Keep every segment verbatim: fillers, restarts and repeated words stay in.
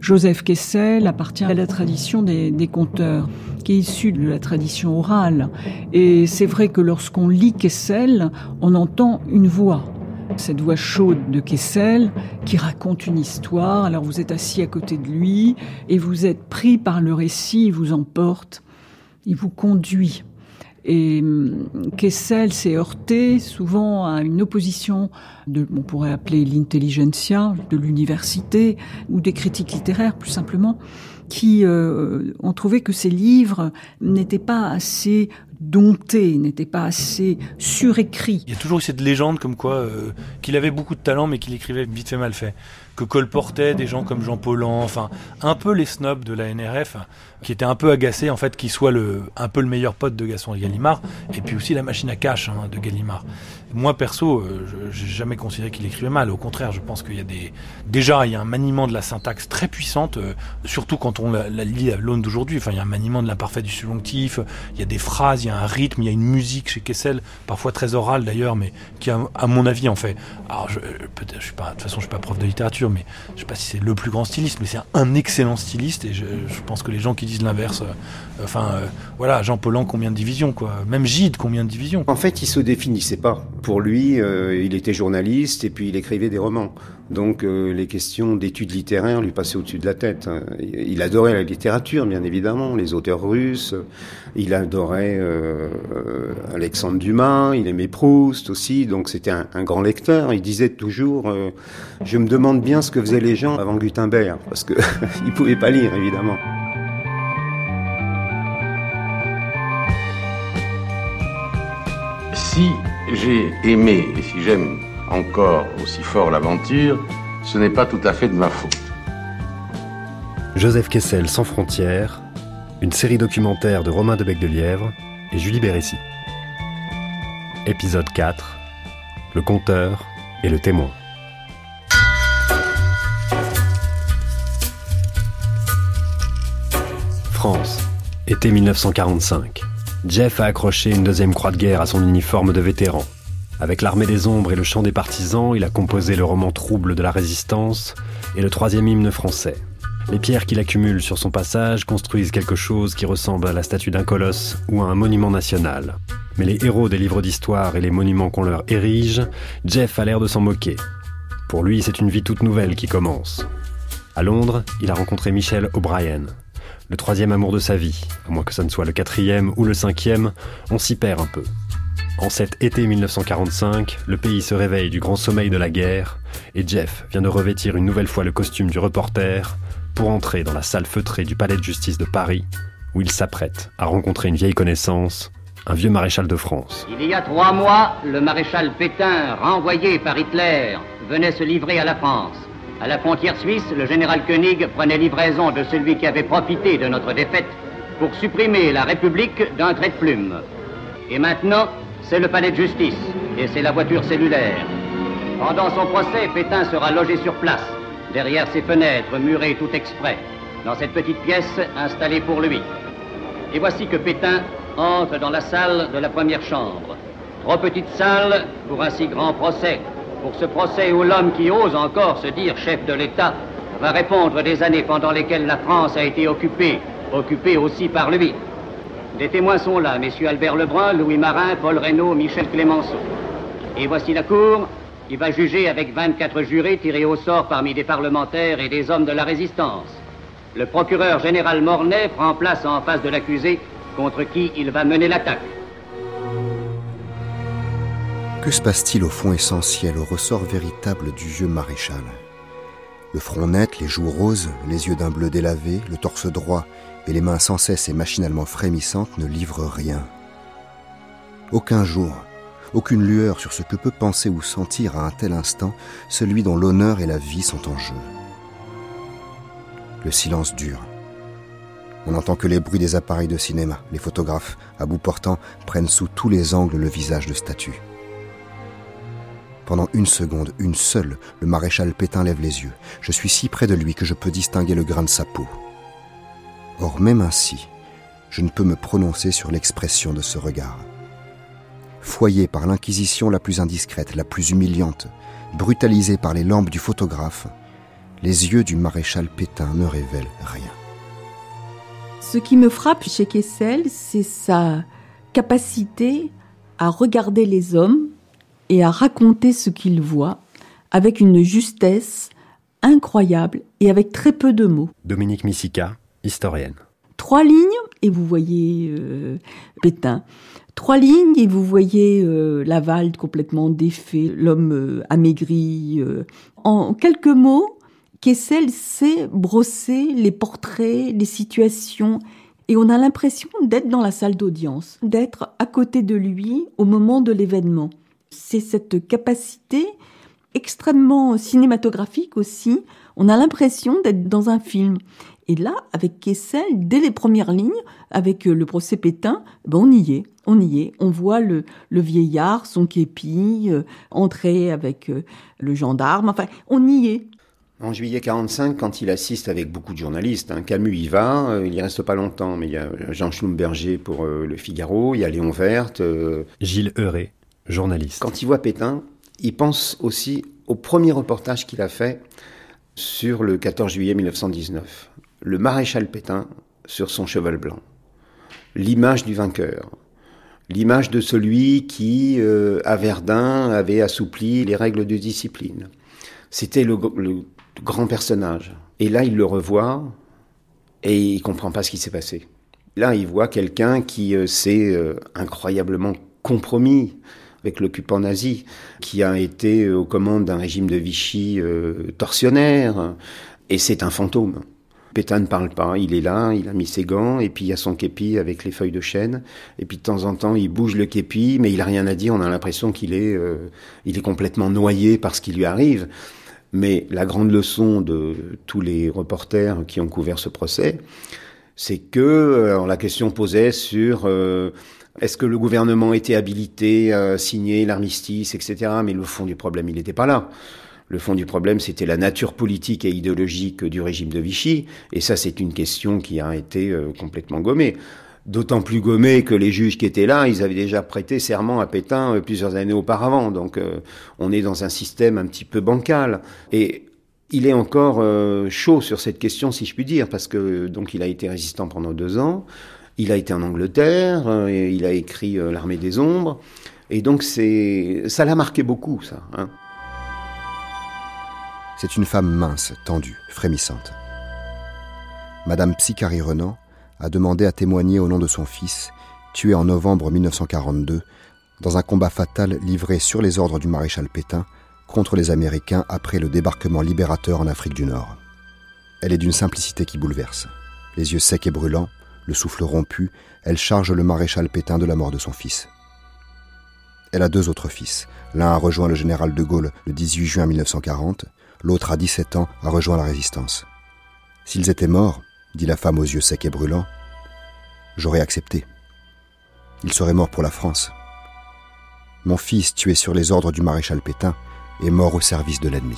Joseph Kessel appartient à la tradition des, des conteurs, qui est issue de la tradition orale. Et c'est vrai que lorsqu'on lit Kessel, on entend une voix. Cette voix chaude de Kessel qui raconte une histoire. Alors vous êtes assis à côté de lui et vous êtes pris par le récit, il vous emporte, il vous conduit. Et Kessel s'est heurté souvent à une opposition de, on pourrait appeler l'intelligentsia, de l'université, ou des critiques littéraires plus simplement, qui euh, ont trouvé que ces livres n'étaient pas assez domptés, n'étaient pas assez surécrits. Il y a toujours eu cette légende comme quoi euh, qu'il avait beaucoup de talent mais qu'il écrivait vite fait mal fait. Que colportait des gens comme Jean Paulhan, enfin un peu les snobs de la N R F, qui étaient un peu agacés en fait qu'il soit le, un peu le meilleur pote de Gaston Gallimard, et puis aussi la machine à cash hein, de Gallimard. Moi perso, euh, je n'ai jamais considéré qu'il écrivait mal, au contraire je pense qu'il y a des... Déjà il y a un maniement de la syntaxe très puissante, euh, surtout quand on la, la lit à l'aune d'aujourd'hui, enfin il y a un maniement de l'imparfait du subjonctif, il y a des phrases, il y a un rythme, il y a une musique chez Kessel, parfois très orale d'ailleurs, mais qui a, à mon avis en fait... Alors je, peut-être, je suis pas, de toute façon je suis pas prof de littérature, mais je sais pas si c'est le plus grand styliste, mais c'est un excellent styliste, et je, je pense que les gens qui disent l'inverse, euh, enfin euh, voilà, Jean Paulhan combien de divisions quoi, même Gide combien de divisions. En fait il se définissait pas. Pour lui, euh, il était journaliste et puis il écrivait des romans. Donc euh, les questions d'études littéraires lui passaient au-dessus de la tête. Il adorait la littérature, bien évidemment, les auteurs russes. Il adorait euh, euh, Alexandre Dumas, il aimait Proust aussi, donc c'était un, un grand lecteur. Il disait toujours euh, « Je me demande bien ce que faisaient les gens avant Gutenberg », parce qu'ils ne pouvaient pas lire, évidemment. Si j'ai aimé et si j'aime encore aussi fort l'aventure, ce n'est pas tout à fait de ma faute. Joseph Kessel sans frontières, une série documentaire de Romain de Becdelièvre et Julie Bérécy. Épisode quatre, le conteur et le témoin. France, été mille neuf cent quarante-cinq. Jeff a accroché une deuxième croix de guerre à son uniforme de vétéran. Avec l'armée des ombres et le chant des partisans, il a composé le roman trouble de la résistance et le troisième hymne français. Les pierres qu'il accumule sur son passage construisent quelque chose qui ressemble à la statue d'un colosse ou à un monument national. Mais les héros des livres d'histoire et les monuments qu'on leur érige, Jeff a l'air de s'en moquer. Pour lui, c'est une vie toute nouvelle qui commence. À Londres, il a rencontré Michelle O'Brien. Le troisième amour de sa vie, à moins que ça ne soit le quatrième ou le cinquième, on s'y perd un peu. En cet été mille neuf cent quarante-cinq, le pays se réveille du grand sommeil de la guerre et Jeff vient de revêtir une nouvelle fois le costume du reporter pour entrer dans la salle feutrée du palais de justice de Paris où il s'apprête à rencontrer une vieille connaissance, un vieux maréchal de France. Il y a trois mois, le maréchal Pétain, renvoyé par Hitler, venait se livrer à la France. À la frontière suisse, le général Koenig prenait livraison de celui qui avait profité de notre défaite pour supprimer la République d'un trait de plume. Et maintenant, c'est le palais de justice et c'est la voiture cellulaire. Pendant son procès, Pétain sera logé sur place, derrière ses fenêtres murées tout exprès, dans cette petite pièce installée pour lui. Et voici que Pétain entre dans la salle de la première chambre. Trop petite salle pour un si grand procès. Pour ce procès où l'homme qui ose encore se dire chef de l'État va répondre des années pendant lesquelles la France a été occupée, occupée aussi par lui. Des témoins sont là, messieurs Albert Lebrun, Louis Marin, Paul Reynaud, Michel Clémenceau. Et voici la cour qui va juger avec vingt-quatre jurés tirés au sort parmi des parlementaires et des hommes de la résistance. Le procureur général Mornay prend place en face de l'accusé contre qui il va mener l'attaque. Que se passe-t-il au fond essentiel, au ressort véritable du vieux maréchal ? Le front net, les joues roses, les yeux d'un bleu délavé, le torse droit et les mains sans cesse et machinalement frémissantes ne livrent rien. Aucun jour, aucune lueur sur ce que peut penser ou sentir à un tel instant celui dont l'honneur et la vie sont en jeu. Le silence dure. On n'entend que les bruits des appareils de cinéma. Les photographes, à bout portant, prennent sous tous les angles le visage de statue. Pendant une seconde, une seule, le maréchal Pétain lève les yeux. Je suis si près de lui que je peux distinguer le grain de sa peau. Or, même ainsi, je ne peux me prononcer sur l'expression de ce regard. Foyé par l'inquisition la plus indiscrète, la plus humiliante, brutalisé par les lampes du photographe, les yeux du maréchal Pétain ne révèlent rien. Ce qui me frappe chez Kessel, c'est sa capacité à regarder les hommes et à raconter ce qu'il voit avec une justesse incroyable et avec très peu de mots. Dominique Missika, historienne. Trois lignes et vous voyez euh, Pétain. Trois lignes et vous voyez euh, Laval complètement défait, l'homme euh, amaigri. Euh. En quelques mots, Kessel sait brosser les portraits, les situations, et on a l'impression d'être dans la salle d'audience, d'être à côté de lui au moment de l'événement. C'est cette capacité extrêmement cinématographique aussi, on a l'impression d'être dans un film. Et là, avec Kessel, dès les premières lignes, avec le procès Pétain, ben on y est, on y est. On voit le, le vieillard, son képi, euh, entrer avec euh, le gendarme, enfin, on y est. En juillet quarante-cinq, quand il assiste avec beaucoup de journalistes, hein, Camus y va, euh, il y reste pas longtemps, mais il y a Jean Schlumberger pour euh, Le Figaro, il y a Léon Verte. Euh... Gilles Heuret, journaliste. Quand il voit Pétain, il pense aussi au premier reportage qu'il a fait sur le quatorze juillet mille neuf cent dix-neuf. Le maréchal Pétain sur son cheval blanc. L'image du vainqueur. L'image de celui qui, euh, à Verdun, avait assoupli les règles de discipline. C'était le, le grand personnage. Et là, il le revoit et il comprend pas ce qui s'est passé. Là, il voit quelqu'un qui euh, s'est euh, incroyablement compromis avec l'occupant nazi, qui a été aux commandes d'un régime de Vichy euh, tortionnaire, et c'est un fantôme. Pétain ne parle pas, il est là, il a mis ses gants, et puis il y a son képi avec les feuilles de chêne, et puis de temps en temps il bouge le képi, mais il a rien à dire, on a l'impression qu'il est, euh, il est complètement noyé par ce qui lui arrive. Mais la grande leçon de tous les reporters qui ont couvert ce procès, c'est que alors la question posait sur euh, est-ce que le gouvernement était habilité à signer l'armistice, et cetera. Mais le fond du problème, il n'était pas là. Le fond du problème, c'était la nature politique et idéologique du régime de Vichy. Et ça, c'est une question qui a été euh, complètement gommée. D'autant plus gommée que les juges qui étaient là, ils avaient déjà prêté serment à Pétain euh, plusieurs années auparavant. Donc, euh, on est dans un système un petit peu bancal. Et il est encore euh, chaud sur cette question, si je puis dire, parce que donc il a été résistant pendant deux ans. Il a été en Angleterre, euh, et il a écrit euh, L'Armée des Ombres. Et donc, c'est, ça l'a marqué beaucoup, ça, hein. C'est une femme mince, tendue, frémissante. Madame Psychari-Renan a demandé à témoigner au nom de son fils, tué en novembre mille neuf cent quarante-deux, dans un combat fatal livré sur les ordres du maréchal Pétain contre les Américains après le débarquement libérateur en Afrique du Nord. Elle est d'une simplicité qui bouleverse. Les yeux secs et brûlants, le souffle rompu, elle charge le maréchal Pétain de la mort de son fils. Elle a deux autres fils. L'un a rejoint le général de Gaulle le dix-huit juin mille neuf cent quarante, l'autre à dix-sept ans a rejoint la résistance. S'ils étaient morts, dit la femme aux yeux secs et brûlants, j'aurais accepté. Ils seraient morts pour la France. Mon fils, tué sur les ordres du maréchal Pétain, est mort au service de l'ennemi.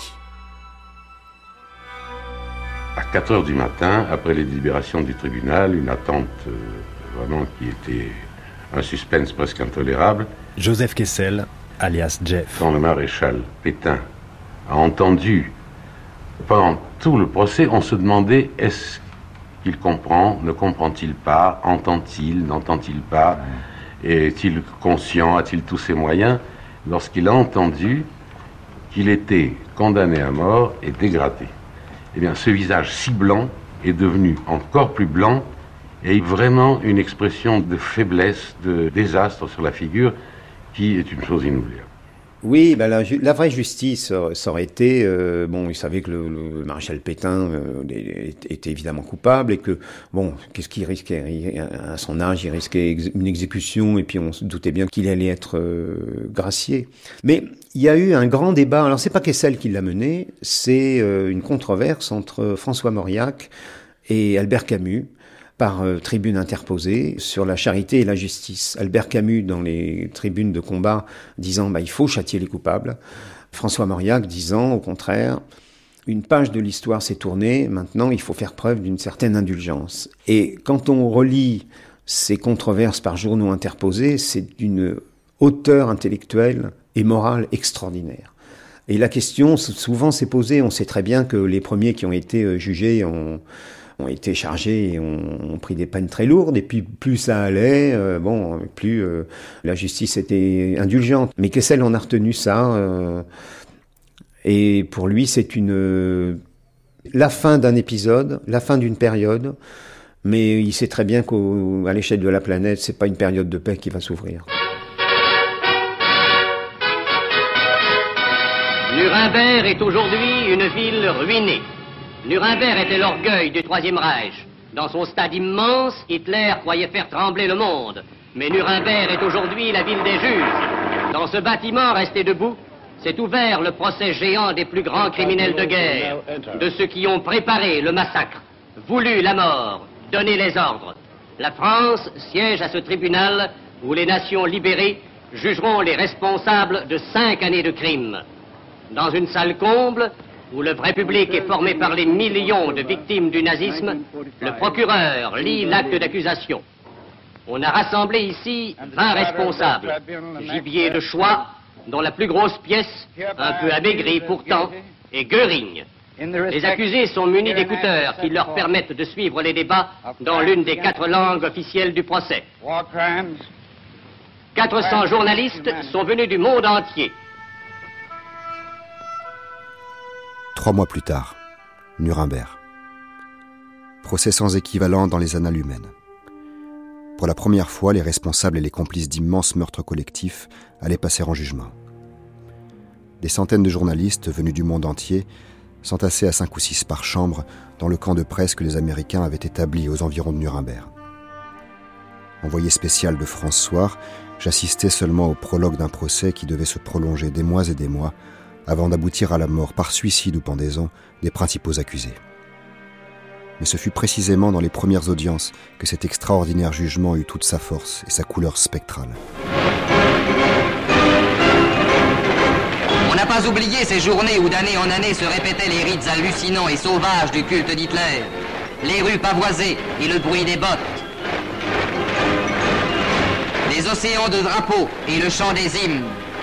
À quatre heures du matin, après les délibérations du tribunal, une attente euh, vraiment qui était un suspense presque intolérable. Joseph Kessel, alias Jeff. Quand le maréchal Pétain a entendu, pendant tout le procès, on se demandait est-ce qu'il comprend, ne comprend-il pas, entend-il, n'entend-il pas, est-il conscient, a-t-il tous ses moyens? Lorsqu'il a entendu qu'il était condamné à mort et dégradé, eh bien, ce visage si blanc est devenu encore plus blanc et vraiment une expression de faiblesse, de désastre sur la figure qui est une chose inoubliable. Oui, ben la, la vraie justice, ça aurait été... Euh, bon, il savait que le, le maréchal Pétain euh, était évidemment coupable et que, bon, qu'est-ce qu'il risquait? Il, à son âge, il risquait ex- une exécution et puis on se doutait bien qu'il allait être euh, gracié. Mais il y a eu un grand débat, alors c'est pas Kessel qui l'a mené, c'est euh, une controverse entre François Mauriac et Albert Camus, par euh, tribune interposée sur la charité et la justice. Albert Camus, dans les tribunes de combat, disant bah, « il faut châtier les coupables ». François Mauriac disant, au contraire, une page de l'histoire s'est tournée, maintenant il faut faire preuve d'une certaine indulgence. Et quand on relit ces controverses par journaux interposés, c'est d'une hauteur intellectuelle et morale extraordinaire. Et la question souvent s'est posée, on sait très bien que les premiers qui ont été jugés ont, ont été chargés et ont, ont pris des peines très lourdes, et puis plus ça allait, euh, bon, plus euh, la justice était indulgente. Mais Kessel en a retenu ça, euh, et pour lui c'est une euh, la fin d'un épisode, la fin d'une période, mais il sait très bien qu'à l'échelle de la planète, c'est pas une période de paix qui va s'ouvrir. Nuremberg est aujourd'hui une ville ruinée. Nuremberg était l'orgueil du Troisième Reich. Dans son stade immense, Hitler croyait faire trembler le monde. Mais Nuremberg est aujourd'hui la ville des juges. Dans ce bâtiment resté debout, s'est ouvert le procès géant des plus grands criminels de guerre, de ceux qui ont préparé le massacre, voulu la mort, donné les ordres. La France siège à ce tribunal où les nations libérées jugeront les responsables de cinq années de crimes. Dans une salle comble, où le vrai public est formé par les millions de victimes du nazisme, le procureur lit l'acte d'accusation. On a rassemblé ici vingt responsables, gibier de choix, dont la plus grosse pièce, un peu amaigrie pourtant, est Göring. Les accusés sont munis d'écouteurs qui leur permettent de suivre les débats dans l'une des quatre langues officielles du procès. quatre cents journalistes sont venus du monde entier. Trois mois plus tard, Nuremberg. Procès sans équivalent dans les annales humaines. Pour la première fois, les responsables et les complices d'immenses meurtres collectifs allaient passer en jugement. Des centaines de journalistes venus du monde entier s'entassaient à cinq ou six par chambre dans le camp de presse que les Américains avaient établi aux environs de Nuremberg. Envoyé spécial de France Soir, j'assistais seulement au prologue d'un procès qui devait se prolonger des mois et des mois avant d'aboutir à la mort par suicide ou pendaison des principaux accusés. Mais ce fut précisément dans les premières audiences que cet extraordinaire jugement eut toute sa force et sa couleur spectrale. On n'a pas oublié ces journées où d'année en année se répétaient les rites hallucinants et sauvages du culte d'Hitler, les rues pavoisées et le bruit des bottes, les océans de drapeaux et le chant des hymnes.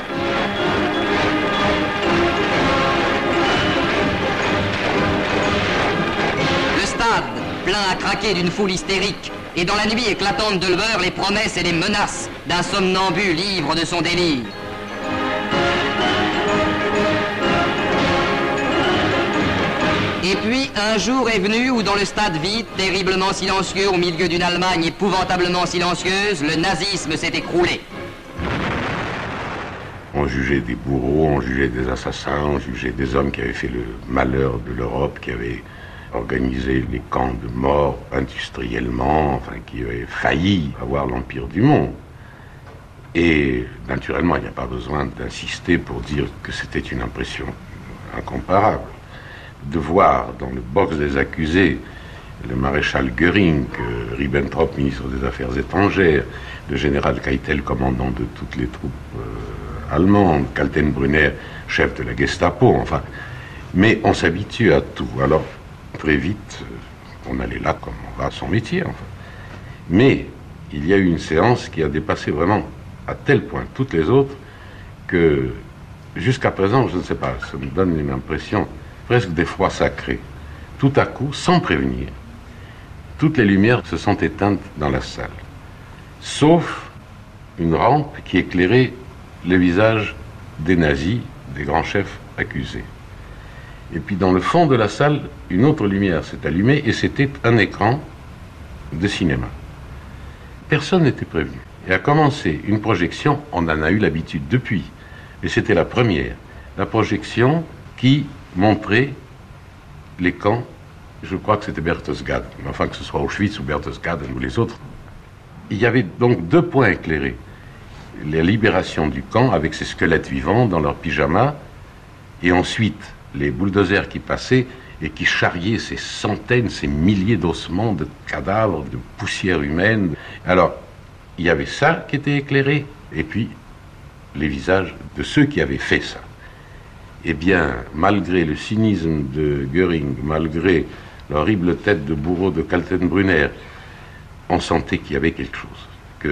Plein à craquer d'une foule hystérique, et dans la nuit éclatante de l'heure, les promesses et les menaces d'un somnambule ivre de son délire. Et puis, un jour est venu où, dans le stade vide, terriblement silencieux, au milieu d'une Allemagne épouvantablement silencieuse, le nazisme s'est écroulé. On jugeait des bourreaux, on jugeait des assassins, on jugeait des hommes qui avaient fait le malheur de l'Europe, qui avaient organisé les camps de mort industriellement, enfin, qui avaient failli avoir l'empire du monde. Et naturellement, il n'y a pas besoin d'insister pour dire que c'était une impression incomparable. De voir dans le box des accusés le maréchal Göring, Ribbentrop, ministre des Affaires étrangères, le général Keitel, commandant de toutes les troupes euh, allemandes, Kaltenbrunner, chef de la Gestapo, enfin. Mais on s'habitue à tout. Alors, très vite, on allait là comme on va à son métier, enfin. Mais il y a eu une séance qui a dépassé vraiment à tel point toutes les autres que jusqu'à présent, je ne sais pas, ça me donne une impression presque d'effroi sacré. Tout à coup, sans prévenir, toutes les lumières se sont éteintes dans la salle, sauf une rampe qui éclairait les visages des nazis, des grands chefs accusés. Et puis dans le fond de la salle, une autre lumière s'est allumée et c'était un écran de cinéma. Personne n'était prévenu. Et a commencé une projection, on en a eu l'habitude depuis, mais c'était la première. La projection qui montrait les camps, je crois que c'était Berchtesgaden, enfin que ce soit Auschwitz ou Berchtesgaden ou les autres. Il y avait donc deux points éclairés. La libération du camp avec ses squelettes vivants dans leurs pyjamas, et ensuite les bulldozers qui passaient et qui charriaient ces centaines, ces milliers d'ossements, de cadavres, de poussière humaine. Alors, il y avait ça qui était éclairé, et puis les visages de ceux qui avaient fait ça. Eh bien, malgré le cynisme de Göring, malgré l'horrible tête de bourreau de Kaltenbrunner, on sentait qu'il y avait quelque chose,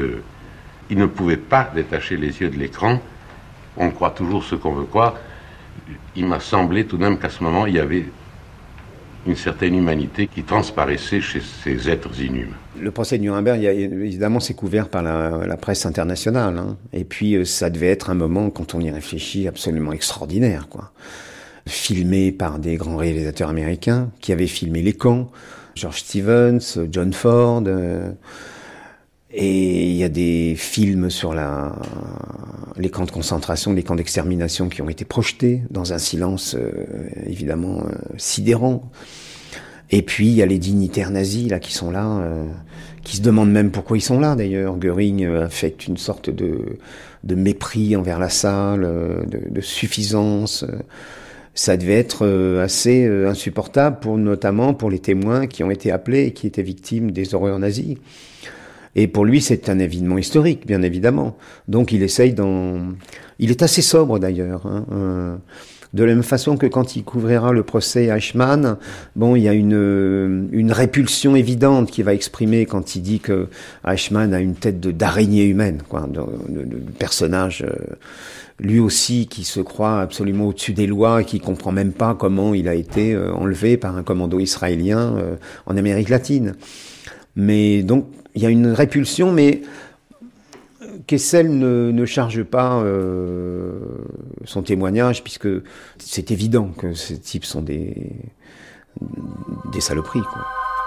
qu'il ne pouvait pas détacher les yeux de l'écran. On croit toujours ce qu'on veut croire. il m'a semblé tout de même qu'à ce moment, il y avait une certaine humanité qui transparaissait chez ces êtres inhumains. Le procès de Nuremberg, il y a, évidemment, c'est couvert par la, la presse internationale. Hein. Et puis, ça devait être un moment, quand on y réfléchit, absolument extraordinaire, quoi. Filmé par des grands réalisateurs américains qui avaient filmé les camps, George Stevens, John Ford. Euh, et il y a des films sur la, les camps de concentration, les camps d'extermination qui ont été projetés dans un silence euh, évidemment euh, sidérant. Et puis il y a les dignitaires nazis là qui sont là, euh, qui se demandent même pourquoi ils sont là d'ailleurs. Göring euh, affecte une sorte de, de mépris envers la salle, euh, de, de suffisance. Euh, ça devait être euh, assez euh, insupportable, pour, notamment pour les témoins qui ont été appelés et qui étaient victimes des horreurs nazies. Et pour lui, c'est un événement historique, bien évidemment. Donc, il essaye d'en... Il est assez sobre, d'ailleurs. Hein. Euh, de la même façon que quand il couvrira le procès Eichmann, bon, il y a une, une répulsion évidente qu'il va exprimer quand il dit que Eichmann a une tête de, d'araignée humaine, quoi, de, de, de personnage, euh, lui aussi, qui se croit absolument au-dessus des lois et qui comprend même pas comment il a été euh, enlevé par un commando israélien euh, en Amérique latine. Mais donc, il y a une répulsion, mais Kessel ne, ne charge pas euh, son témoignage, puisque c'est évident que ces types sont des, des saloperies, quoi.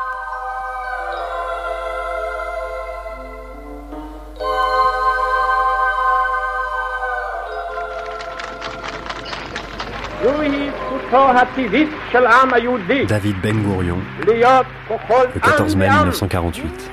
David Ben Gourion, le quatorze mai mille neuf cent quarante-huit.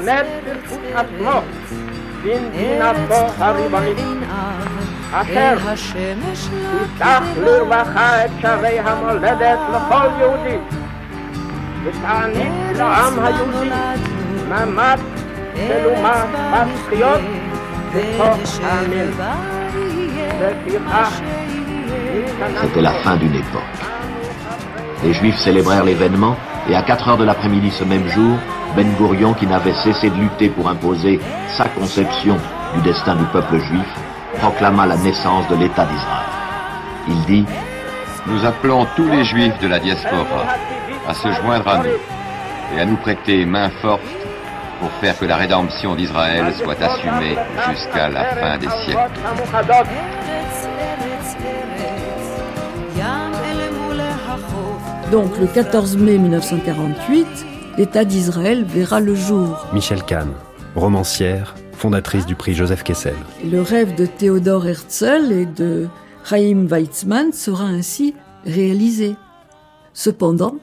C'était la fin d'une époque. Les Juifs célébrèrent l'événement et à quatre heures de l'après-midi ce même jour, Ben Gourion, qui n'avait cessé de lutter pour imposer sa conception du destin du peuple juif, proclama la naissance de l'État d'Israël. Il dit : nous appelons tous les Juifs de la diaspora à se joindre à nous et à nous prêter main forte pour faire que la rédemption d'Israël soit assumée jusqu'à la fin des siècles. Donc le quatorze mai mille neuf cent quarante-huit, l'État d'Israël verra le jour. Michel Kahn, romancière, fondatrice du prix Joseph Kessel. Le rêve de Theodor Herzl et de Chaim Weizmann sera ainsi réalisé. Cependant,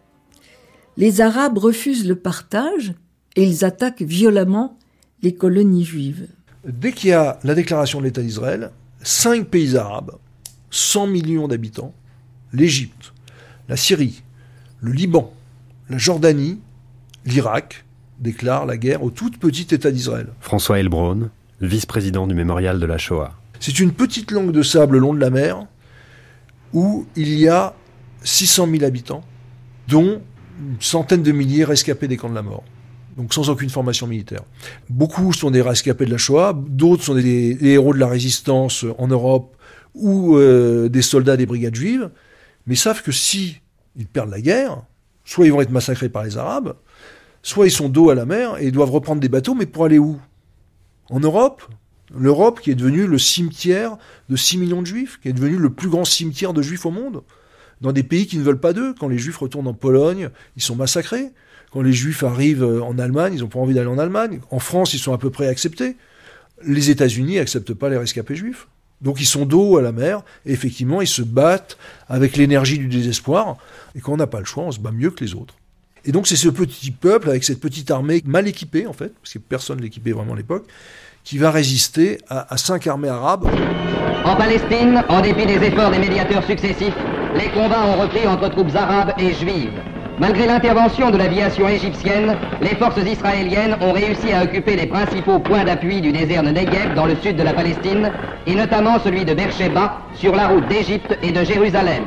les Arabes refusent le partage et ils attaquent violemment les colonies juives. Dès qu'il y a la déclaration de l'État d'Israël, cinq pays arabes, cent millions d'habitants, l'Égypte, la Syrie, le Liban, la Jordanie, l'Irak déclarent la guerre au tout petit État d'Israël. François Heilbronn, vice-président du mémorial de la Shoah. C'est une petite langue de sable le long de la mer où il y a six cent mille habitants, dont une centaine de milliers rescapés des camps de la mort. Donc sans aucune formation militaire. Beaucoup sont des rescapés de la Shoah, d'autres sont des, des héros de la résistance en Europe ou euh, des soldats des brigades juives, mais savent que si ils perdent la guerre, soit ils vont être massacrés par les Arabes, soit ils sont dos à la mer et ils doivent reprendre des bateaux, mais pour aller où ? En Europe ? L'Europe qui est devenue le cimetière de six millions de Juifs, qui est devenu le plus grand cimetière de Juifs au monde, dans des pays qui ne veulent pas d'eux. Quand les Juifs retournent en Pologne, ils sont massacrés. Quand les Juifs arrivent en Allemagne, ils n'ont pas envie d'aller en Allemagne. En France, ils sont à peu près acceptés. Les États-Unis n'acceptent pas les rescapés juifs. Donc ils sont dos à la mer, et effectivement, ils se battent avec l'énergie du désespoir, et quand on n'a pas le choix, on se bat mieux que les autres. Et donc c'est ce petit peuple, avec cette petite armée mal équipée, en fait, parce que personne ne l'équipait vraiment à l'époque, qui va résister à, à cinq armées arabes. En Palestine, en dépit des efforts des médiateurs successifs, les combats ont repris entre troupes arabes et juives. Malgré l'intervention de l'aviation égyptienne, les forces israéliennes ont réussi à occuper les principaux points d'appui du désert de Negev dans le sud de la Palestine, et notamment celui de Beersheba, sur la route d'Égypte et de Jérusalem.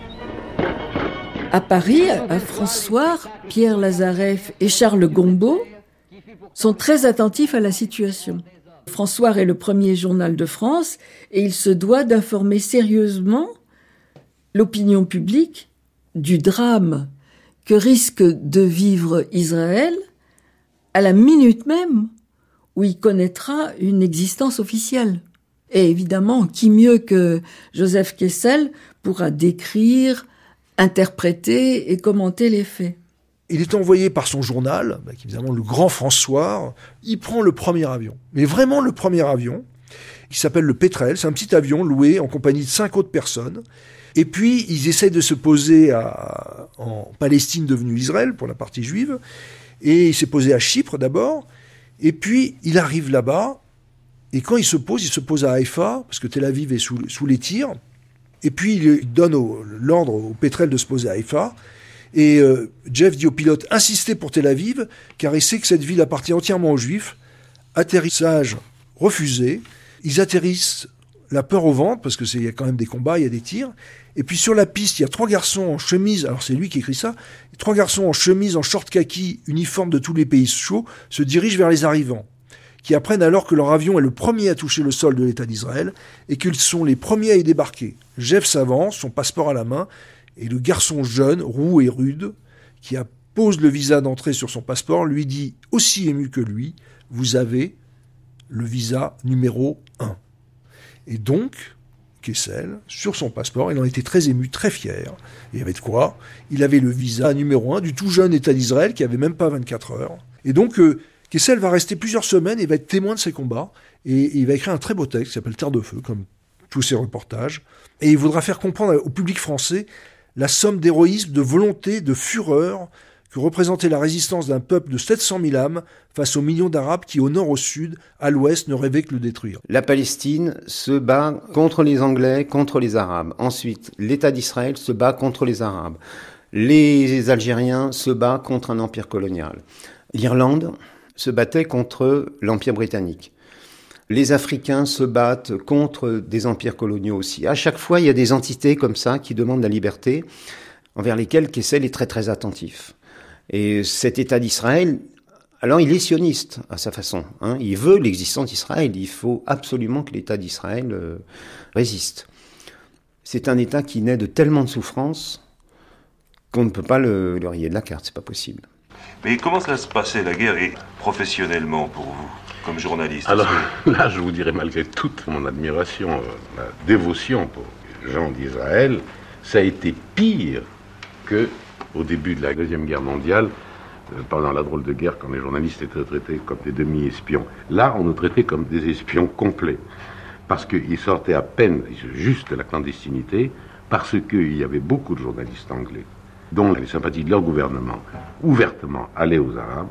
À Paris, à François, Pierre Lazareff et Charles Gombaud sont très attentifs à la situation. François est le premier journal de France et il se doit d'informer sérieusement l'opinion publique du drame que risque de vivre Israël à la minute même où il connaîtra une existence officielle. Et évidemment, qui mieux que Joseph Kessel pourra décrire, interpréter et commenter les faits. Il est envoyé par son journal, bah, évidemment le Grand François, il prend le premier avion, mais vraiment le premier avion, qui s'appelle le Pétrel, c'est un petit avion loué en compagnie de cinq autres personnes, et puis ils essayent de se poser à, en Palestine devenue Israël, pour la partie juive, et il s'est posé à Chypre d'abord, et puis il arrive là-bas, et quand il se pose, il se pose à Haïfa, parce que Tel Aviv est sous, sous les tirs, et puis il donne au, l'ordre au Pétrel de se poser à Haïfa, et euh, Jeff dit au pilote « Insistez pour Tel Aviv, car il sait que cette ville appartient entièrement aux Juifs. » Atterrissage refusé. Ils atterrissent la peur au ventre, parce qu'il y a quand même des combats, il y a des tirs. Et puis sur la piste, il y a trois garçons en chemise, alors c'est lui qui écrit ça, trois garçons en chemise, en short kaki, uniforme de tous les pays chauds, se dirigent vers les arrivants, qui apprennent alors que leur avion est le premier à toucher le sol de l'État d'Israël, et qu'ils sont les premiers à y débarquer. Jeff s'avance, son passeport à la main, et le garçon jeune, roux et rude, qui pose le visa d'entrée sur son passeport, lui dit, aussi ému que lui, « Vous avez le visa numéro un. » Et donc, Kessel, sur son passeport, il en était très ému, très fier. Il y avait de quoi. Il avait le visa numéro un du tout jeune État d'Israël, qui avait même pas vingt-quatre heures. Et donc, euh, Kessel va rester plusieurs semaines et va être témoin de ces combats. Et, et il va écrire un très beau texte qui s'appelle « Terre de feu », comme tous ses reportages. Et il voudra faire comprendre au public français la somme d'héroïsme, de volonté, de fureur que représentait la résistance d'un peuple de sept cent mille âmes face aux millions d'Arabes qui, au nord, au sud, à l'ouest, ne rêvaient que le détruire. La Palestine se bat contre les Anglais, contre les Arabes. Ensuite, l'État d'Israël se bat contre les Arabes. Les Algériens se battent contre un empire colonial. L'Irlande se battait contre l'Empire britannique. Les Africains se battent contre des empires coloniaux aussi. À chaque fois, il y a des entités comme ça qui demandent la liberté, envers lesquelles Kessel est très très attentif. Et cet État d'Israël, alors il est sioniste à sa façon. Hein, il veut l'existence d'Israël. Il faut absolument que l'État d'Israël euh, résiste. C'est un État qui naît de tellement de souffrances qu'on ne peut pas le, le rayer de la carte. C'est pas possible. Mais comment ça se passait la guerre et professionnellement pour vous, comme journaliste? Alors là, je vous dirais, malgré toute mon admiration, euh, ma dévotion pour les gens d'Israël, ça a été pire que au début de la Deuxième Guerre mondiale, euh, pendant la drôle de guerre, quand les journalistes étaient traités comme des demi-espions. Là, on nous traitait comme des espions complets, parce qu'ils sortaient à peine juste de la clandestinité, parce qu'il y avait beaucoup de journalistes anglais, dont les sympathies de leur gouvernement ouvertement allaient aux Arabes,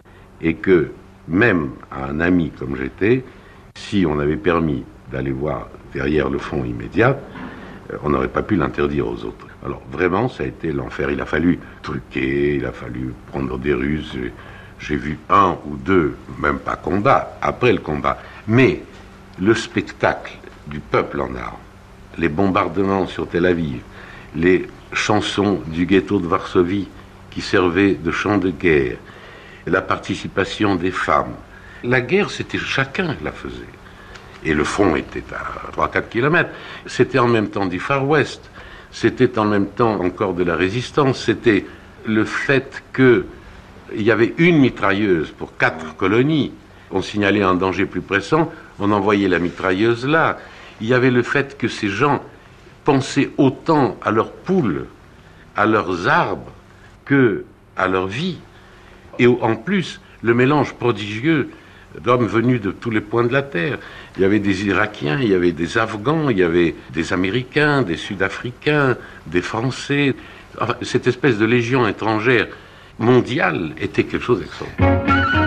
et que même à un ami comme j'étais, si on avait permis d'aller voir derrière le front immédiat, on n'aurait pas pu l'interdire aux autres. Alors vraiment, ça a été l'enfer. Il a fallu truquer, il a fallu prendre des ruses. J'ai vu un ou deux, même pas combat, après le combat. Mais le spectacle du peuple en armes, les bombardements sur Tel Aviv, les chansons du ghetto de Varsovie qui servaient de chant de guerre, la participation des femmes. La guerre, c'était chacun qui la faisait. Et le front était à trois à quatre kilomètres. C'était en même temps du Far West. C'était en même temps encore de la résistance. C'était le fait qu'il y avait une mitrailleuse pour quatre colonies. On signalait un danger plus pressant, on envoyait la mitrailleuse là. Il y avait le fait que ces gens pensaient autant à leurs poules, à leurs arbres, que à leur vie. Et en plus, le mélange prodigieux d'hommes venus de tous les points de la terre. Il y avait des Irakiens, il y avait des Afghans, il y avait des Américains, des Sud-Africains, des Français. Enfin, cette espèce de légion étrangère mondiale était quelque chose d'extraordinaire.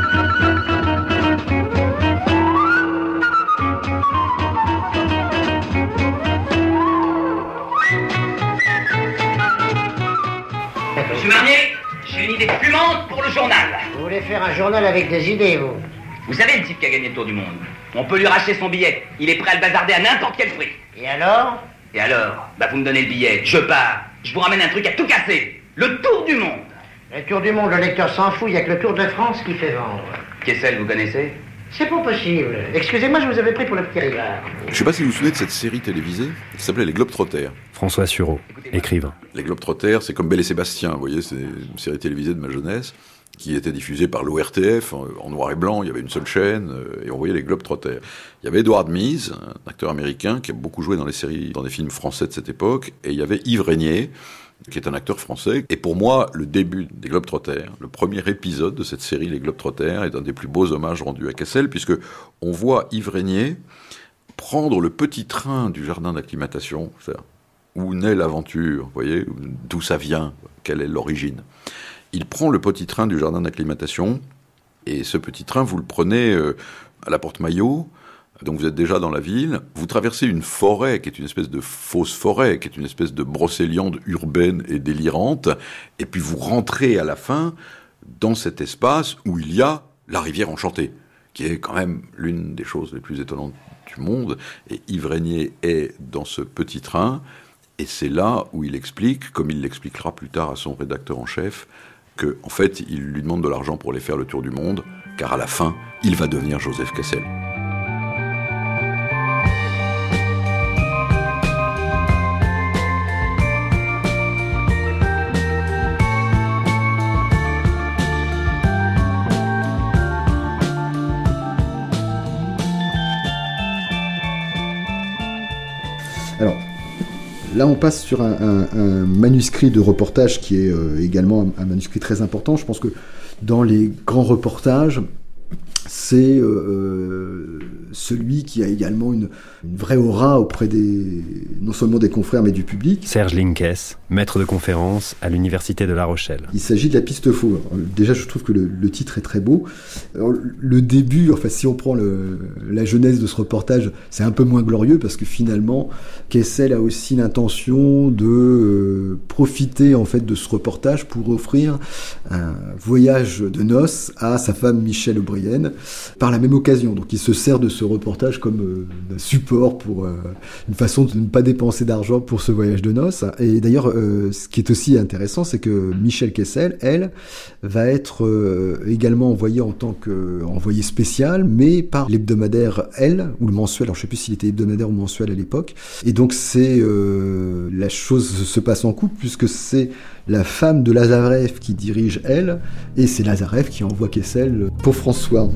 Monsieur Marnier, j'ai une idée fumante pour le journal. Vous voulez faire un journal avec des idées, vous? Vous savez le type qui a gagné le tour du monde? On peut lui racheter son billet. Il est prêt à le bazarder à n'importe quel prix. Et alors? Et alors? Bah vous me donnez le billet, je pars. Je vous ramène un truc à tout casser. Le tour du monde. Le tour du monde, le lecteur s'en fout, il n'y a que le Tour de France qui fait vendre. Kessel, vous connaissez? C'est pas possible. Excusez-moi, je vous avais pris pour le petit rivard. Je sais pas si vous vous souvenez de cette série télévisée qui s'appelait Les Globetrotters. François Sureau, écrivain. Les Globetrotters, c'est comme Belle et Sébastien, vous voyez, c'est une série télévisée de ma jeunesse qui était diffusée par l'O R T F en noir et blanc, il y avait une seule chaîne, et on voyait les Globetrotters. Il y avait Edward Meese, un acteur américain qui a beaucoup joué dans les séries, dans des films français de cette époque, et il y avait Yves Régnier, qui est un acteur français. Et pour moi, le début des Globetrotters, le premier épisode de cette série, Les Globetrotters, est un des plus beaux hommages rendus à Kessel, puisque on voit Yves Régnier prendre le petit train du jardin d'acclimatation, c'est-à-dire où naît l'aventure, vous voyez, d'où ça vient, quelle est l'origine. Il prend le petit train du jardin d'acclimatation, et ce petit train, vous le prenez euh, à la Porte-Maillot, donc vous êtes déjà dans la ville, vous traversez une forêt qui est une espèce de fausse forêt, qui est une espèce de brocéliande urbaine et délirante, et puis vous rentrez à la fin dans cet espace où il y a la rivière enchantée, qui est quand même l'une des choses les plus étonnantes du monde, et Yves Régnier est dans ce petit train, et c'est là où il explique, comme il l'expliquera plus tard à son rédacteur en chef, que en fait, il lui demande de l'argent pour aller faire le tour du monde, car à la fin, il va devenir Joseph Kessel. Alors, là, on passe sur un, un, un manuscrit de reportage qui est euh, également un, un manuscrit très important. Je pense que dans les grands reportages, c'est euh, celui qui a également une, une vraie aura auprès des, non seulement des confrères, mais du public. Serge Linkes, maître de conférence à l'Université de La Rochelle. Il s'agit de La Piste Faux. Alors, déjà, je trouve que le, le titre est très beau. Alors, le début, enfin, si on prend le, la genèse de ce reportage, c'est un peu moins glorieux parce que finalement, Kessel a aussi l'intention de euh, profiter en fait de ce reportage pour offrir un voyage de noces à sa femme Michèle O'Brien par la même occasion. Donc il se sert de ce reportage comme euh, un support pour euh, une façon de ne pas dépenser d'argent pour ce voyage de noces. Et d'ailleurs, euh, ce qui est aussi intéressant, c'est que Michèle Kessel, elle, va être euh, également envoyée en tant qu'envoyée spéciale, mais par l'hebdomadaire Elle, ou le mensuel, alors je ne sais plus s'il était hebdomadaire ou mensuel à l'époque. Et donc c'est euh, la chose se passe en couple, puisque c'est la femme de Lazareff qui dirige Elle, et c'est Lazareff qui envoie Kessel pour François.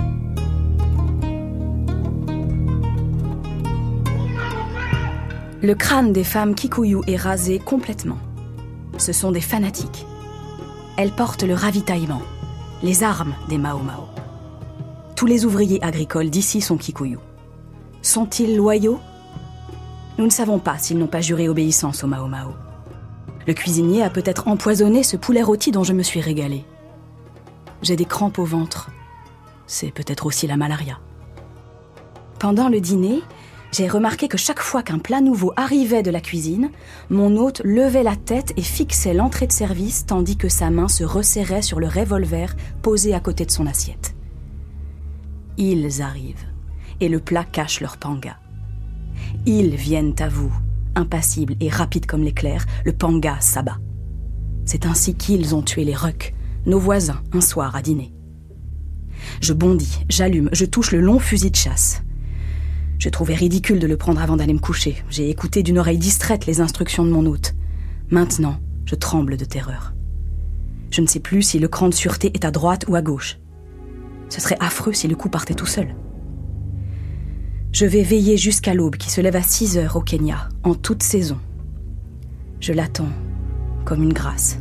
Le crâne des femmes Kikuyu est rasé complètement. Ce sont des fanatiques. Elles portent le ravitaillement, les armes des Mao Mao. Tous les ouvriers agricoles d'ici sont Kikuyu. Sont-ils loyaux ? Nous ne savons pas s'ils n'ont pas juré obéissance aux Mao Mao. Le cuisinier a peut-être empoisonné ce poulet rôti dont je me suis régalée. J'ai des crampes au ventre. C'est peut-être aussi la malaria. Pendant le dîner, j'ai remarqué que chaque fois qu'un plat nouveau arrivait de la cuisine, mon hôte levait la tête et fixait l'entrée de service tandis que sa main se resserrait sur le revolver posé à côté de son assiette. Ils arrivent, et le plat cache leur panga. Ils viennent à vous, impassibles et rapides comme l'éclair, le panga s'abat. C'est ainsi qu'ils ont tué les Rucks, nos voisins, un soir à dîner. Je bondis, j'allume, je touche le long fusil de chasse. Je trouvais ridicule de le prendre avant d'aller me coucher. J'ai écouté d'une oreille distraite les instructions de mon hôte. Maintenant, je tremble de terreur. Je ne sais plus si le cran de sûreté est à droite ou à gauche. Ce serait affreux si le coup partait tout seul. Je vais veiller jusqu'à l'aube qui se lève à six heures au Kenya, en toute saison. Je l'attends comme une grâce.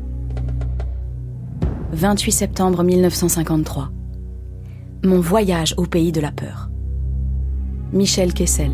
vingt-huit septembre mille neuf cent cinquante-trois. Mon voyage au pays de la peur. Michèle Kessel.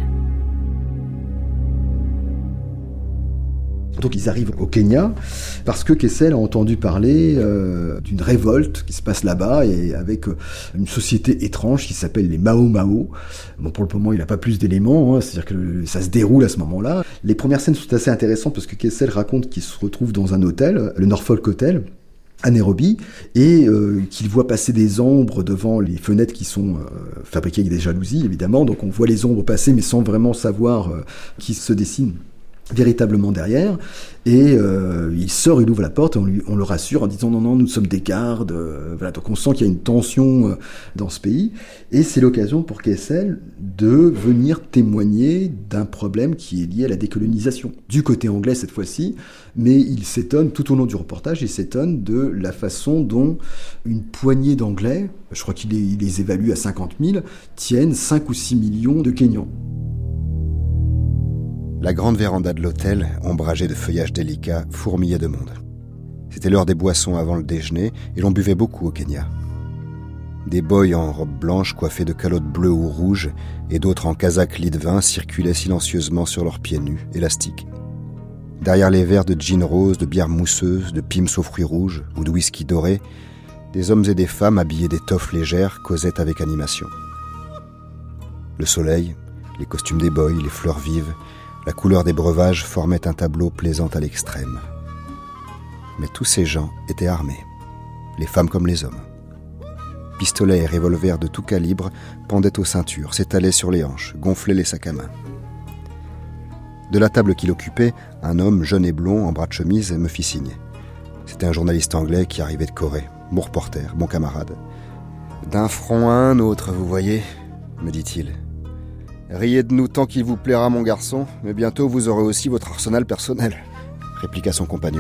Donc ils arrivent au Kenya parce que Kessel a entendu parler euh, d'une révolte qui se passe là-bas et avec euh, une société étrange qui s'appelle les Mao Mao. Bon, pour le moment, il n'a pas plus d'éléments, hein, c'est-à-dire que le, ça se déroule à ce moment-là. Les premières scènes sont assez intéressantes parce que Kessel raconte qu'il se retrouve dans un hôtel, le Norfolk Hotel, à Nairobi, et euh, qu'il voit passer des ombres devant les fenêtres qui sont euh, fabriquées avec des jalousies, évidemment. Donc on voit les ombres passer, mais sans vraiment savoir euh, qui se dessinent. véritablement derrière, et euh, il sort, il ouvre la porte, et on, lui, on le rassure en disant non, non, nous sommes des gardes, euh, voilà, donc on sent qu'il y a une tension euh, dans ce pays, et c'est l'occasion pour Kessel de venir témoigner d'un problème qui est lié à la décolonisation, du côté anglais cette fois-ci, mais il s'étonne, tout au long du reportage, il s'étonne de la façon dont une poignée d'Anglais, je crois qu'il les, il les évalue à cinquante mille, tiennent cinq ou six millions de Kenyans. La grande véranda de l'hôtel, ombragée de feuillages délicats, fourmillait de monde. C'était l'heure des boissons avant le déjeuner et l'on buvait beaucoup au Kenya. Des boys en robe blanche coiffés de calottes bleues ou rouges et d'autres en casaque lit de vin circulaient silencieusement sur leurs pieds nus, élastiques. Derrière les verres de gin rose, de bière mousseuse, de pims aux fruits rouges ou de whisky doré, des hommes et des femmes habillés d'étoffes légères causaient avec animation. Le soleil, les costumes des boys, les fleurs vives, la couleur des breuvages formait un tableau plaisant à l'extrême. Mais tous ces gens étaient armés, les femmes comme les hommes. Pistolets et revolvers de tout calibre pendaient aux ceintures, s'étalaient sur les hanches, gonflaient les sacs à main. De la table qu'il occupait, un homme jeune et blond en bras de chemise me fit signe. C'était un journaliste anglais qui arrivait de Corée, mon reporter, bon camarade. « D'un front à un autre, vous voyez », me dit-il. Riez de nous tant qu'il vous plaira, mon garçon, mais bientôt vous aurez aussi votre arsenal personnel, répliqua son compagnon.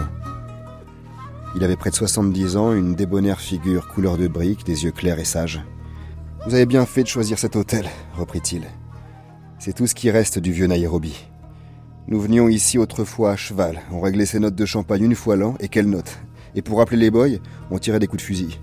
Il avait près de soixante-dix ans, une débonnaire figure couleur de brique, des yeux clairs et sages. Vous avez bien fait de choisir cet hôtel, reprit-il. C'est tout ce qui reste du vieux Nairobi. Nous venions ici autrefois à cheval, on réglait ses notes de champagne une fois l'an, et quelles notes. Et pour rappeler les boys, on tirait des coups de fusil.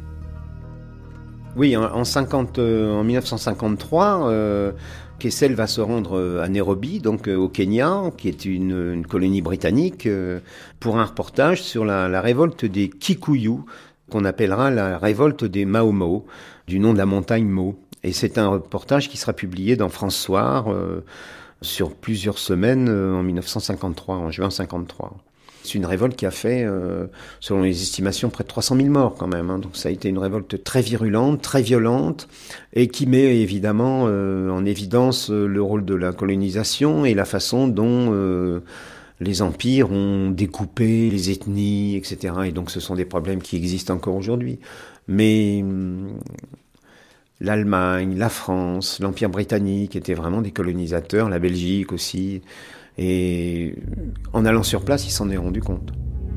Oui, en, en, cinquante, euh, en dix-neuf cent cinquante-trois, euh, Kessel va se rendre à Nairobi, donc euh, au Kenya, qui est une, une colonie britannique, euh, pour un reportage sur la, la révolte des Kikuyu, qu'on appellera la révolte des Mau Mau, du nom de la montagne Mau. Et c'est un reportage qui sera publié dans France Soir euh, sur plusieurs semaines euh, en dix-neuf cent cinquante-trois, en juin cinquante-trois. C'est une révolte qui a fait, euh, selon les estimations, près de trois cent mille morts quand même. Hein. Donc ça a été une révolte très virulente, très violente, et qui met évidemment euh, en évidence euh, le rôle de la colonisation et la façon dont euh, les empires ont découpé les ethnies, et cetera. Et donc ce sont des problèmes qui existent encore aujourd'hui. Mais hum, l'Allemagne, la France, l'Empire britannique étaient vraiment des colonisateurs, la Belgique aussi. Et en allant sur place, il s'en est rendu compte.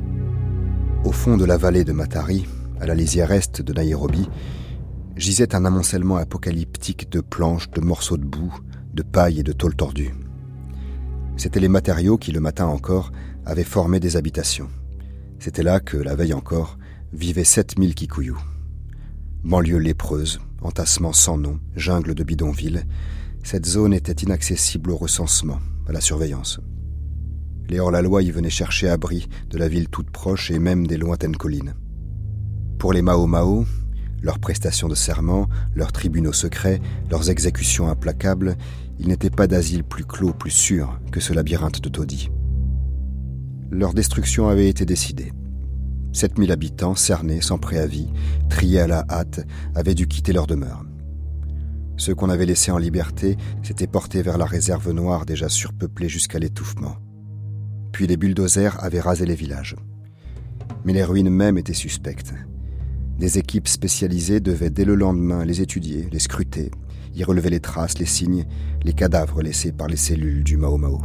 Au fond de la vallée de Matari, à la lisière est de Nairobi, gisait un amoncellement apocalyptique de planches, de morceaux de boue, de paille et de tôle tordue. C'étaient les matériaux qui, le matin encore, avaient formé des habitations. C'était là que, la veille encore, vivaient sept mille Kikuyu. Banlieue lépreuse, entassement sans nom, jungle de bidonvilles, cette zone était inaccessible au recensement, à la surveillance. Les hors-la-loi y venaient chercher abri de la ville toute proche et même des lointaines collines. Pour les Mau Mau, leurs prestations de serment, leurs tribunaux secrets, leurs exécutions implacables, il n'était pas d'asile plus clos, plus sûr que ce labyrinthe de taudis. Leur destruction avait été décidée. sept mille habitants, cernés, sans préavis, triés à la hâte, avaient dû quitter leur demeure. Ceux qu'on avait laissés en liberté s'étaient portés vers la réserve noire déjà surpeuplée jusqu'à l'étouffement. Puis les bulldozers avaient rasé les villages. Mais les ruines mêmes étaient suspectes. Des équipes spécialisées devaient dès le lendemain les étudier, les scruter, y relever les traces, les signes, les cadavres laissés par les cellules du Mau Mau.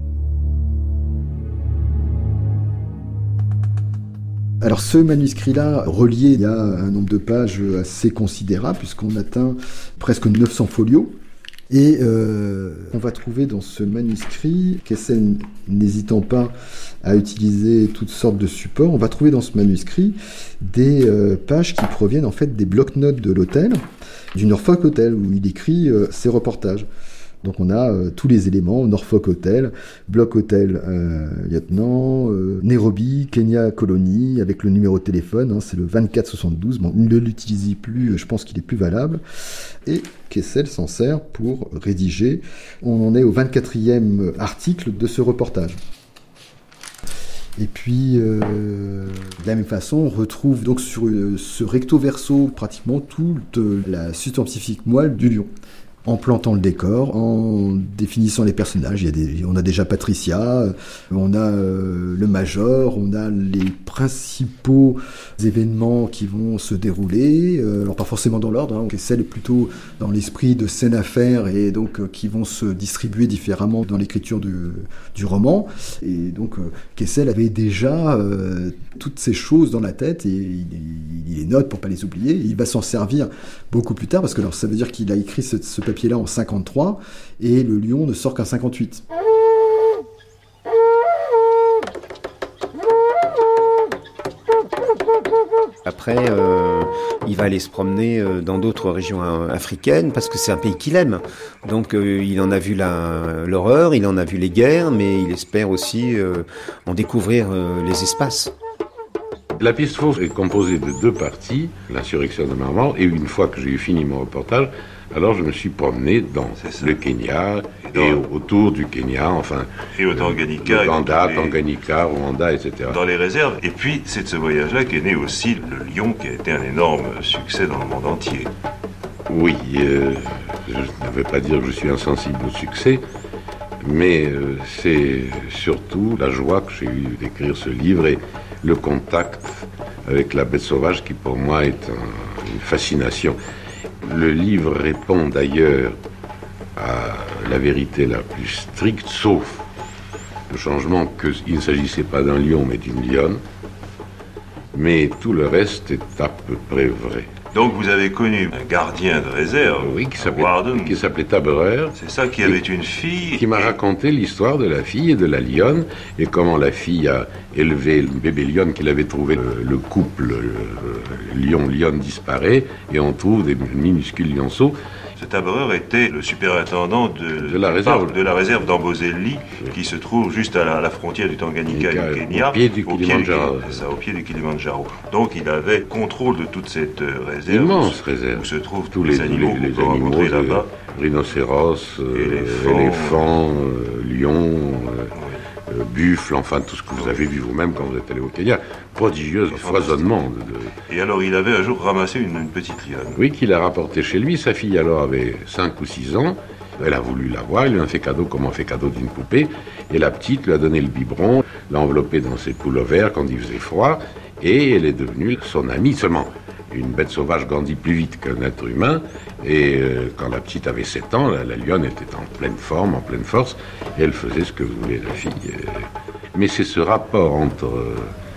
Alors ce manuscrit-là, relié, il y a un nombre de pages assez considérable, puisqu'on atteint presque neuf cents folios. Et euh, on va trouver dans ce manuscrit, Kessel n'hésitant pas à utiliser toutes sortes de supports, on va trouver dans ce manuscrit des euh, pages qui proviennent en fait des bloc-notes de l'hôtel, du Norfolk Hotel, où il écrit euh, ses reportages. Donc on a euh, tous les éléments, Norfolk Hotel, Bloc Hotel euh, Lieutenant, euh, Nairobi, Kenya Colonie, avec le numéro de téléphone, hein, c'est le vingt-quatre soixante-douze, bon, il ne l'utilise plus, je pense qu'il est plus valable, et Kessel s'en sert pour rédiger, on en est au vingt-quatrième article de ce reportage. Et puis, euh, de la même façon, on retrouve donc sur euh, ce recto verso pratiquement toute la substantifique moelle du lion. en plantant le décor, en définissant les personnages. Il y a des, on a déjà Patricia, on a euh, le Major, on a les principaux événements qui vont se dérouler, euh, alors pas forcément dans l'ordre, hein, Kessel est plutôt dans l'esprit de scène à faire et donc euh, qui vont se distribuer différemment dans l'écriture du, du roman. Et donc euh, Kessel avait déjà euh, toutes ces choses dans la tête et il, il, il les note pour pas les oublier. Il va s'en servir beaucoup plus tard parce que alors, ça veut dire qu'il a écrit ce, ce papier-là en cinquante-trois et le Lion ne sort qu'en cinquante-huit. Après, euh, il va aller se promener dans d'autres régions africaines parce que c'est un pays qu'il aime. Donc euh, il en a vu la, l'horreur, il en a vu les guerres, mais il espère aussi euh, en découvrir euh, les espaces. La pièce fausse est composée de deux parties, l'insurrection de Marmande, et une fois que j'ai eu fini mon reportage, alors je me suis promené dans le Kenya et, dans... et autour du Kenya, enfin... Et au Tanganyika. Ouganda, les... Tanganyika, Rwanda, et cetera. Dans les réserves. Et puis, c'est de ce voyage-là qu'est né aussi le Lion, qui a été un énorme succès dans le monde entier. Oui, euh, je ne vais pas dire que je suis insensible au succès, mais euh, c'est surtout la joie que j'ai eue d'écrire ce livre et le contact avec la bête sauvage qui pour moi est un, une fascination. Le livre répond d'ailleurs à la vérité la plus stricte, sauf le changement qu'il ne s'agissait pas d'un lion mais d'une lionne, mais tout le reste est à peu près vrai. Donc vous avez connu un gardien de réserve, oui, qui s'appelait, qui s'appelait Taberer. C'est ça, qui avait une fille. Qui m'a raconté l'histoire de la fille et de la lionne, et comment la fille a élevé le bébé lionne qu'il avait trouvé. Le, le couple lion-lionne disparaît, et on trouve des minuscules lionceaux. Ce Taberer était le superintendant de, de la réserve, de la réserve d'Amboseli, oui, qui se trouve juste à la, à la frontière du Tanganyika et du Kenya, au pied du Kilimandjaro. Ça, au pied du Kilimandjaro. Donc il avait contrôle de toute cette réserve. Immense réserve. Où se trouvent tous les, les animaux qu'on peut rencontrer là-bas. Rhinocéros, euh, éléphants, euh, lions, euh, oui. euh, buffles, enfin tout ce que vous avez vu vous-même quand vous êtes allé au Kenya. Prodigieux foisonnement. De... Et alors il avait un jour ramassé une, une petite lionne. Oui, qu'il a rapportée chez lui. Sa fille alors avait cinq ou six ans. Elle a voulu la voir, il lui a fait cadeau comme on fait cadeau d'une poupée. Et la petite lui a donné le biberon, l'a enveloppée dans ses pullovers quand il faisait froid. Et elle est devenue son amie seulement. Une bête sauvage grandit plus vite qu'un être humain, et euh, quand la petite avait sept ans, la, la lionne était en pleine forme, en pleine force, et elle faisait ce que voulait la fille. Mais c'est ce rapport entre euh,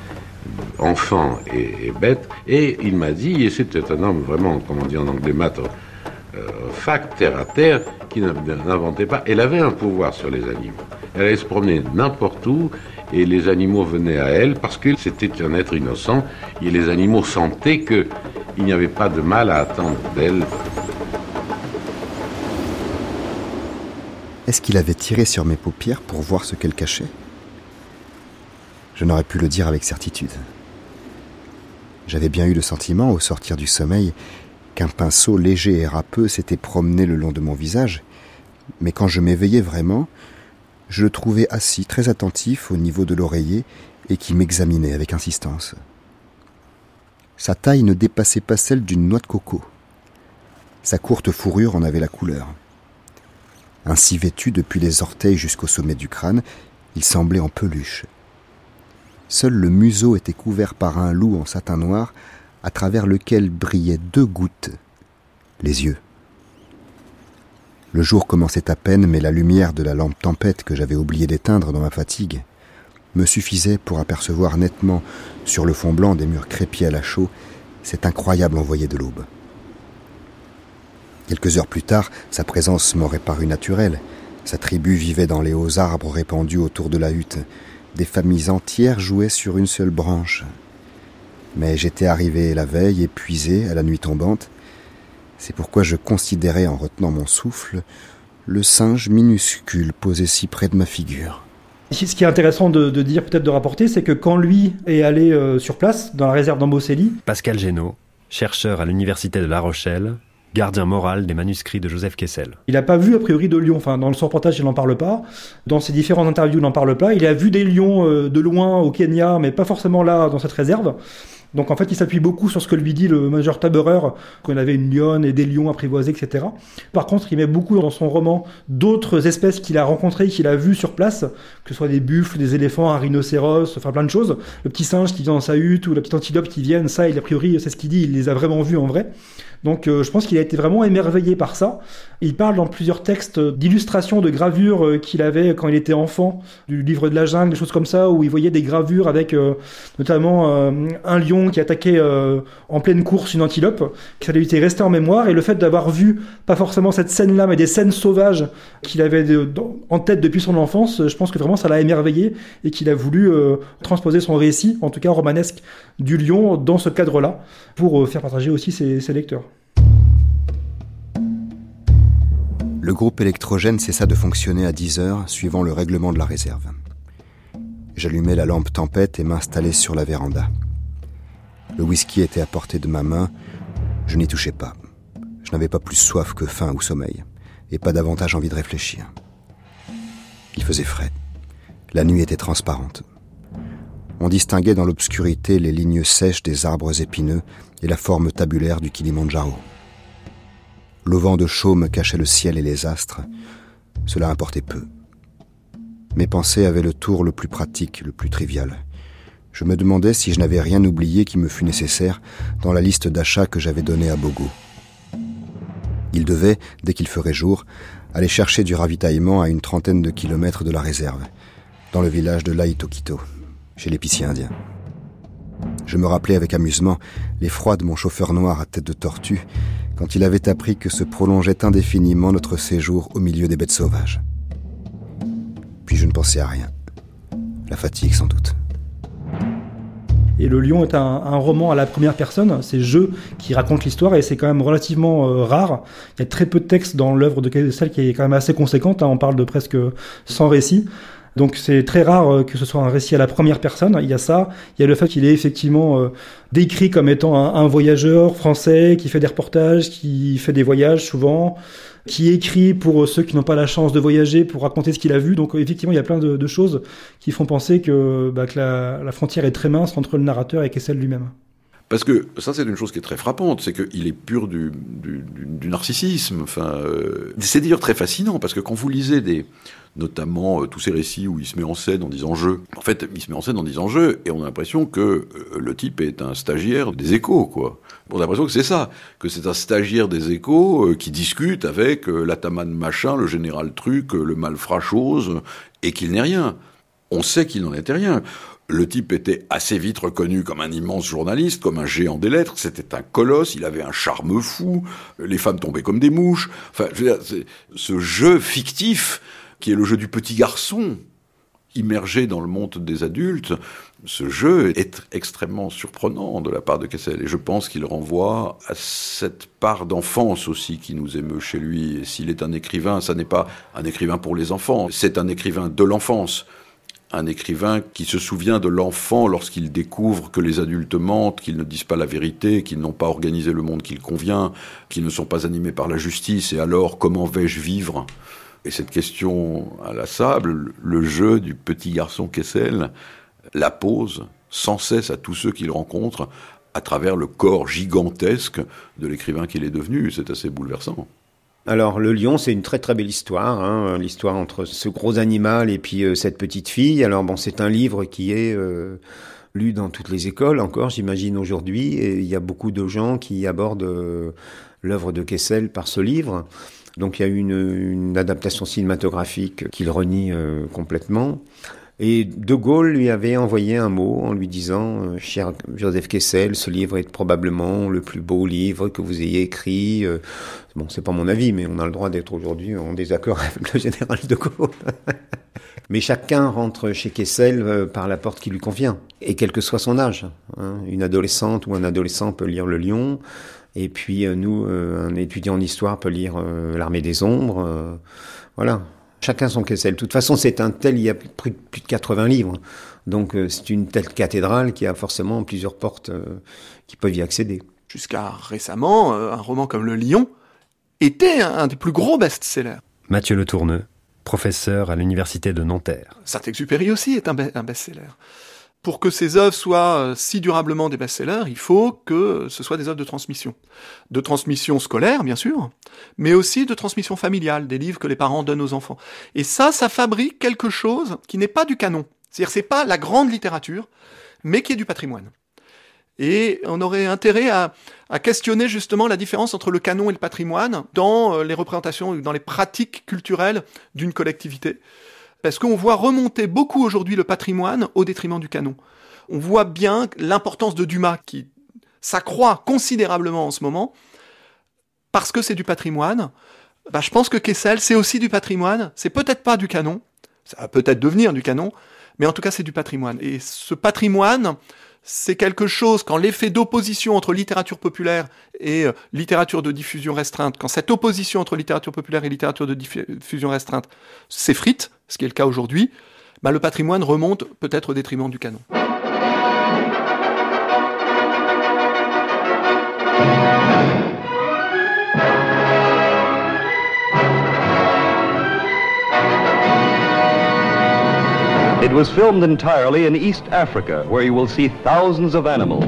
enfant et, et bête, et il m'a dit, et c'était un homme vraiment, comme on dit en anglais, matter euh, fact, terre à terre, qui n'inventait pas. Elle avait un pouvoir sur les animaux. Elle allait se promener n'importe où, et les animaux venaient à elle parce que c'était un être innocent et les animaux sentaient qu'il n'y avait pas de mal à attendre d'elle. Est-ce qu'il avait tiré sur mes paupières pour voir ce qu'elle cachait ? Je n'aurais pu le dire avec certitude. J'avais bien eu le sentiment, au sortir du sommeil, qu'un pinceau léger et râpeux s'était promené le long de mon visage, mais quand je m'éveillais vraiment, je le trouvais assis, très attentif au niveau de l'oreiller et qui m'examinait avec insistance. Sa taille ne dépassait pas celle d'une noix de coco. Sa courte fourrure en avait la couleur. Ainsi vêtu depuis les orteils jusqu'au sommet du crâne, il semblait en peluche. Seul le museau était couvert par un loup en satin noir, à travers lequel brillaient deux gouttes, les yeux. Le jour commençait à peine, mais la lumière de la lampe tempête que j'avais oublié d'éteindre dans ma fatigue me suffisait pour apercevoir nettement, sur le fond blanc des murs crépis à la chaux, cet incroyable envoyé de l'aube. Quelques heures plus tard, sa présence m'aurait paru naturelle. Sa tribu vivait dans les hauts arbres répandus autour de la hutte. Des familles entières jouaient sur une seule branche. Mais j'étais arrivé la veille, épuisé, à la nuit tombante. C'est pourquoi je considérais, en retenant mon souffle, le singe minuscule posé si près de ma figure. Ce qui est intéressant de, de dire, peut-être de rapporter, c'est que quand lui est allé euh, sur place, dans la réserve d'Amboseli... Pascal Génaud, chercheur à l'université de La Rochelle, gardien moral des manuscrits de Joseph Kessel. Il n'a pas vu a priori de lions, enfin dans son reportage il n'en parle pas, dans ses différentes interviews il n'en parle pas, il a vu des lions euh, de loin au Kenya, mais pas forcément là dans cette réserve. Donc en fait, il s'appuie beaucoup sur ce que lui dit le major Taberer, qu'on avait une lionne et des lions apprivoisés, et cetera. Par contre, il met beaucoup dans son roman d'autres espèces qu'il a rencontrées, qu'il a vues sur place, que ce soit des buffles, des éléphants, un rhinocéros, enfin plein de choses. Le petit singe qui vient dans sa hutte ou la petite antilope qui viennent, ça, il, a priori, c'est ce qu'il dit, il les a vraiment vus en vrai. Donc euh, je pense qu'il a été vraiment émerveillé par ça. Il parle dans plusieurs textes d'illustrations, de gravures euh, qu'il avait quand il était enfant, du livre de la jungle, des choses comme ça, où il voyait des gravures avec euh, notamment euh, un lion qui attaquait euh, en pleine course une antilope, que ça lui était resté en mémoire, et le fait d'avoir vu, pas forcément cette scène-là, mais des scènes sauvages qu'il avait de, de, en tête depuis son enfance, je pense que vraiment ça l'a émerveillé, et qu'il a voulu euh, transposer son récit, en tout cas romanesque, du lion dans ce cadre-là, pour euh, faire partager aussi ses, ses lecteurs. Le groupe électrogène cessa de fonctionner à dix heures, suivant le règlement de la réserve. J'allumai la lampe tempête et m'installai sur la véranda. Le whisky était à portée de ma main, je n'y touchais pas. Je n'avais pas plus soif que faim ou sommeil, et pas davantage envie de réfléchir. Il faisait frais. La nuit était transparente. On distinguait dans l'obscurité les lignes sèches des arbres épineux et la forme tabulaire du Kilimandjaro. L'auvent de chaume cachait le ciel et les astres. Cela importait peu. Mes pensées avaient le tour le plus pratique, le plus trivial. Je me demandais si je n'avais rien oublié qui me fût nécessaire dans la liste d'achats que j'avais donnée à Bogo. Il devait, dès qu'il ferait jour, aller chercher du ravitaillement à une trentaine de kilomètres de la réserve, dans le village de Laitokito, chez l'épicier indien. Je me rappelais avec amusement l'effroi de mon chauffeur noir à tête de tortue quand il avait appris que se prolongeait indéfiniment notre séjour au milieu des bêtes sauvages. Puis je ne pensais à rien. La fatigue, sans doute. Et Le Lion est un, un roman à la première personne, c'est Je qui raconte l'histoire, et c'est quand même relativement euh, rare. Il y a très peu de textes dans l'œuvre de Kessel qui est quand même assez conséquente, hein, on parle de presque cent récits. Donc c'est très rare que ce soit un récit à la première personne. Il y a ça, il y a le fait qu'il est effectivement euh, décrit comme étant un, un voyageur français qui fait des reportages, qui fait des voyages souvent, qui écrit pour ceux qui n'ont pas la chance de voyager, pour raconter ce qu'il a vu. Donc effectivement, il y a plein de, de choses qui font penser que, bah, que la, la frontière est très mince entre le narrateur et Kessel lui-même. Parce que ça, c'est une chose qui est très frappante, c'est qu'il est pur du, du, du narcissisme. Enfin, euh, c'est d'ailleurs très fascinant, parce que quand vous lisez des, notamment euh, tous ces récits où il se met en scène en disant « je », en fait, il se met en scène en disant « je », et on a l'impression que euh, le type est un stagiaire des Échos, quoi. On a l'impression que c'est ça, que c'est un stagiaire des Échos euh, qui discute avec euh, l'ataman machin, le général truc, euh, le malfrat chose, et qu'il n'est rien. On sait qu'il n'en était rien. Le type était assez vite reconnu comme un immense journaliste, comme un géant des lettres. C'était un colosse, il avait un charme fou. Les femmes tombaient comme des mouches. Enfin, je veux dire, c'est ce jeu fictif qui est le jeu du petit garçon immergé dans le monde des adultes. Ce jeu est extrêmement surprenant de la part de Kessel. Et je pense qu'il renvoie à cette part d'enfance aussi qui nous émeut chez lui. Et s'il est un écrivain, ça n'est pas un écrivain pour les enfants. C'est un écrivain de l'enfance. Un écrivain qui se souvient de l'enfant lorsqu'il découvre que les adultes mentent, qu'ils ne disent pas la vérité, qu'ils n'ont pas organisé le monde qu'il convient, qu'ils ne sont pas animés par la justice, et alors comment vais-je vivre ? Et cette question inlassable, le jeu du petit garçon Kessel la pose sans cesse à tous ceux qu'il rencontre à travers le corps gigantesque de l'écrivain qu'il est devenu. C'est assez bouleversant. Alors, Le Lion, c'est une très très belle histoire, hein, l'histoire entre ce gros animal et puis euh, cette petite fille. Alors bon, c'est un livre qui est euh, lu dans toutes les écoles encore, j'imagine, aujourd'hui, et il y a beaucoup de gens qui abordent euh, l'œuvre de Kessel par ce livre. Donc il y a eu une, une adaptation cinématographique qu'il renie euh, complètement. Et De Gaulle lui avait envoyé un mot en lui disant euh, « Cher Joseph Kessel, ce livre est probablement le plus beau livre que vous ayez écrit. Euh, » Bon, c'est pas mon avis, mais on a le droit d'être aujourd'hui en désaccord avec le général De Gaulle. Mais chacun rentre chez Kessel euh, par la porte qui lui convient, et quel que soit son âge. Hein. Une adolescente ou un adolescent peut lire Le Lion, et puis euh, nous, euh, un étudiant en histoire peut lire euh, L'Armée des Ombres. Euh, voilà. Chacun son Kessel. De toute façon, c'est un tel, il y a plus de, plus de quatre-vingts livres. Donc, euh, c'est une telle cathédrale qui a forcément plusieurs portes euh, qui peuvent y accéder. Jusqu'à récemment, euh, un roman comme Le Lion était un, un des plus gros best-sellers. Mathieu Le Tourneux, professeur à l'université de Nanterre. Saint-Exupéry aussi est un, be- un best-seller. pour que ces œuvres soient si durablement des best-sellers, il faut que ce soit des œuvres de transmission. De transmission scolaire, bien sûr, mais aussi de transmission familiale, des livres que les parents donnent aux enfants. Et ça, ça fabrique quelque chose qui n'est pas du canon. C'est-à-dire, c'est pas la grande littérature, mais qui est du patrimoine. Et on aurait intérêt à, à questionner justement la différence entre le canon et le patrimoine dans les représentations, dans les pratiques culturelles d'une collectivité. Parce qu'on voit remonter beaucoup aujourd'hui le patrimoine au détriment du canon. On voit bien l'importance de Dumas qui s'accroît considérablement en ce moment parce que c'est du patrimoine. Bah, je pense que Kessel, c'est aussi du patrimoine. C'est peut-être pas du canon. Ça va peut-être devenir du canon. Mais en tout cas, c'est du patrimoine. Et ce patrimoine, c'est quelque chose, quand l'effet d'opposition entre littérature populaire et euh, littérature de diffusion restreinte, quand cette opposition entre littérature populaire et littérature de diffusion restreinte s'effrite, ce qui est le cas aujourd'hui, bah, le patrimoine remonte peut-être au détriment du canon. It was filmed entirely in East Africa, where you will see thousands of animals.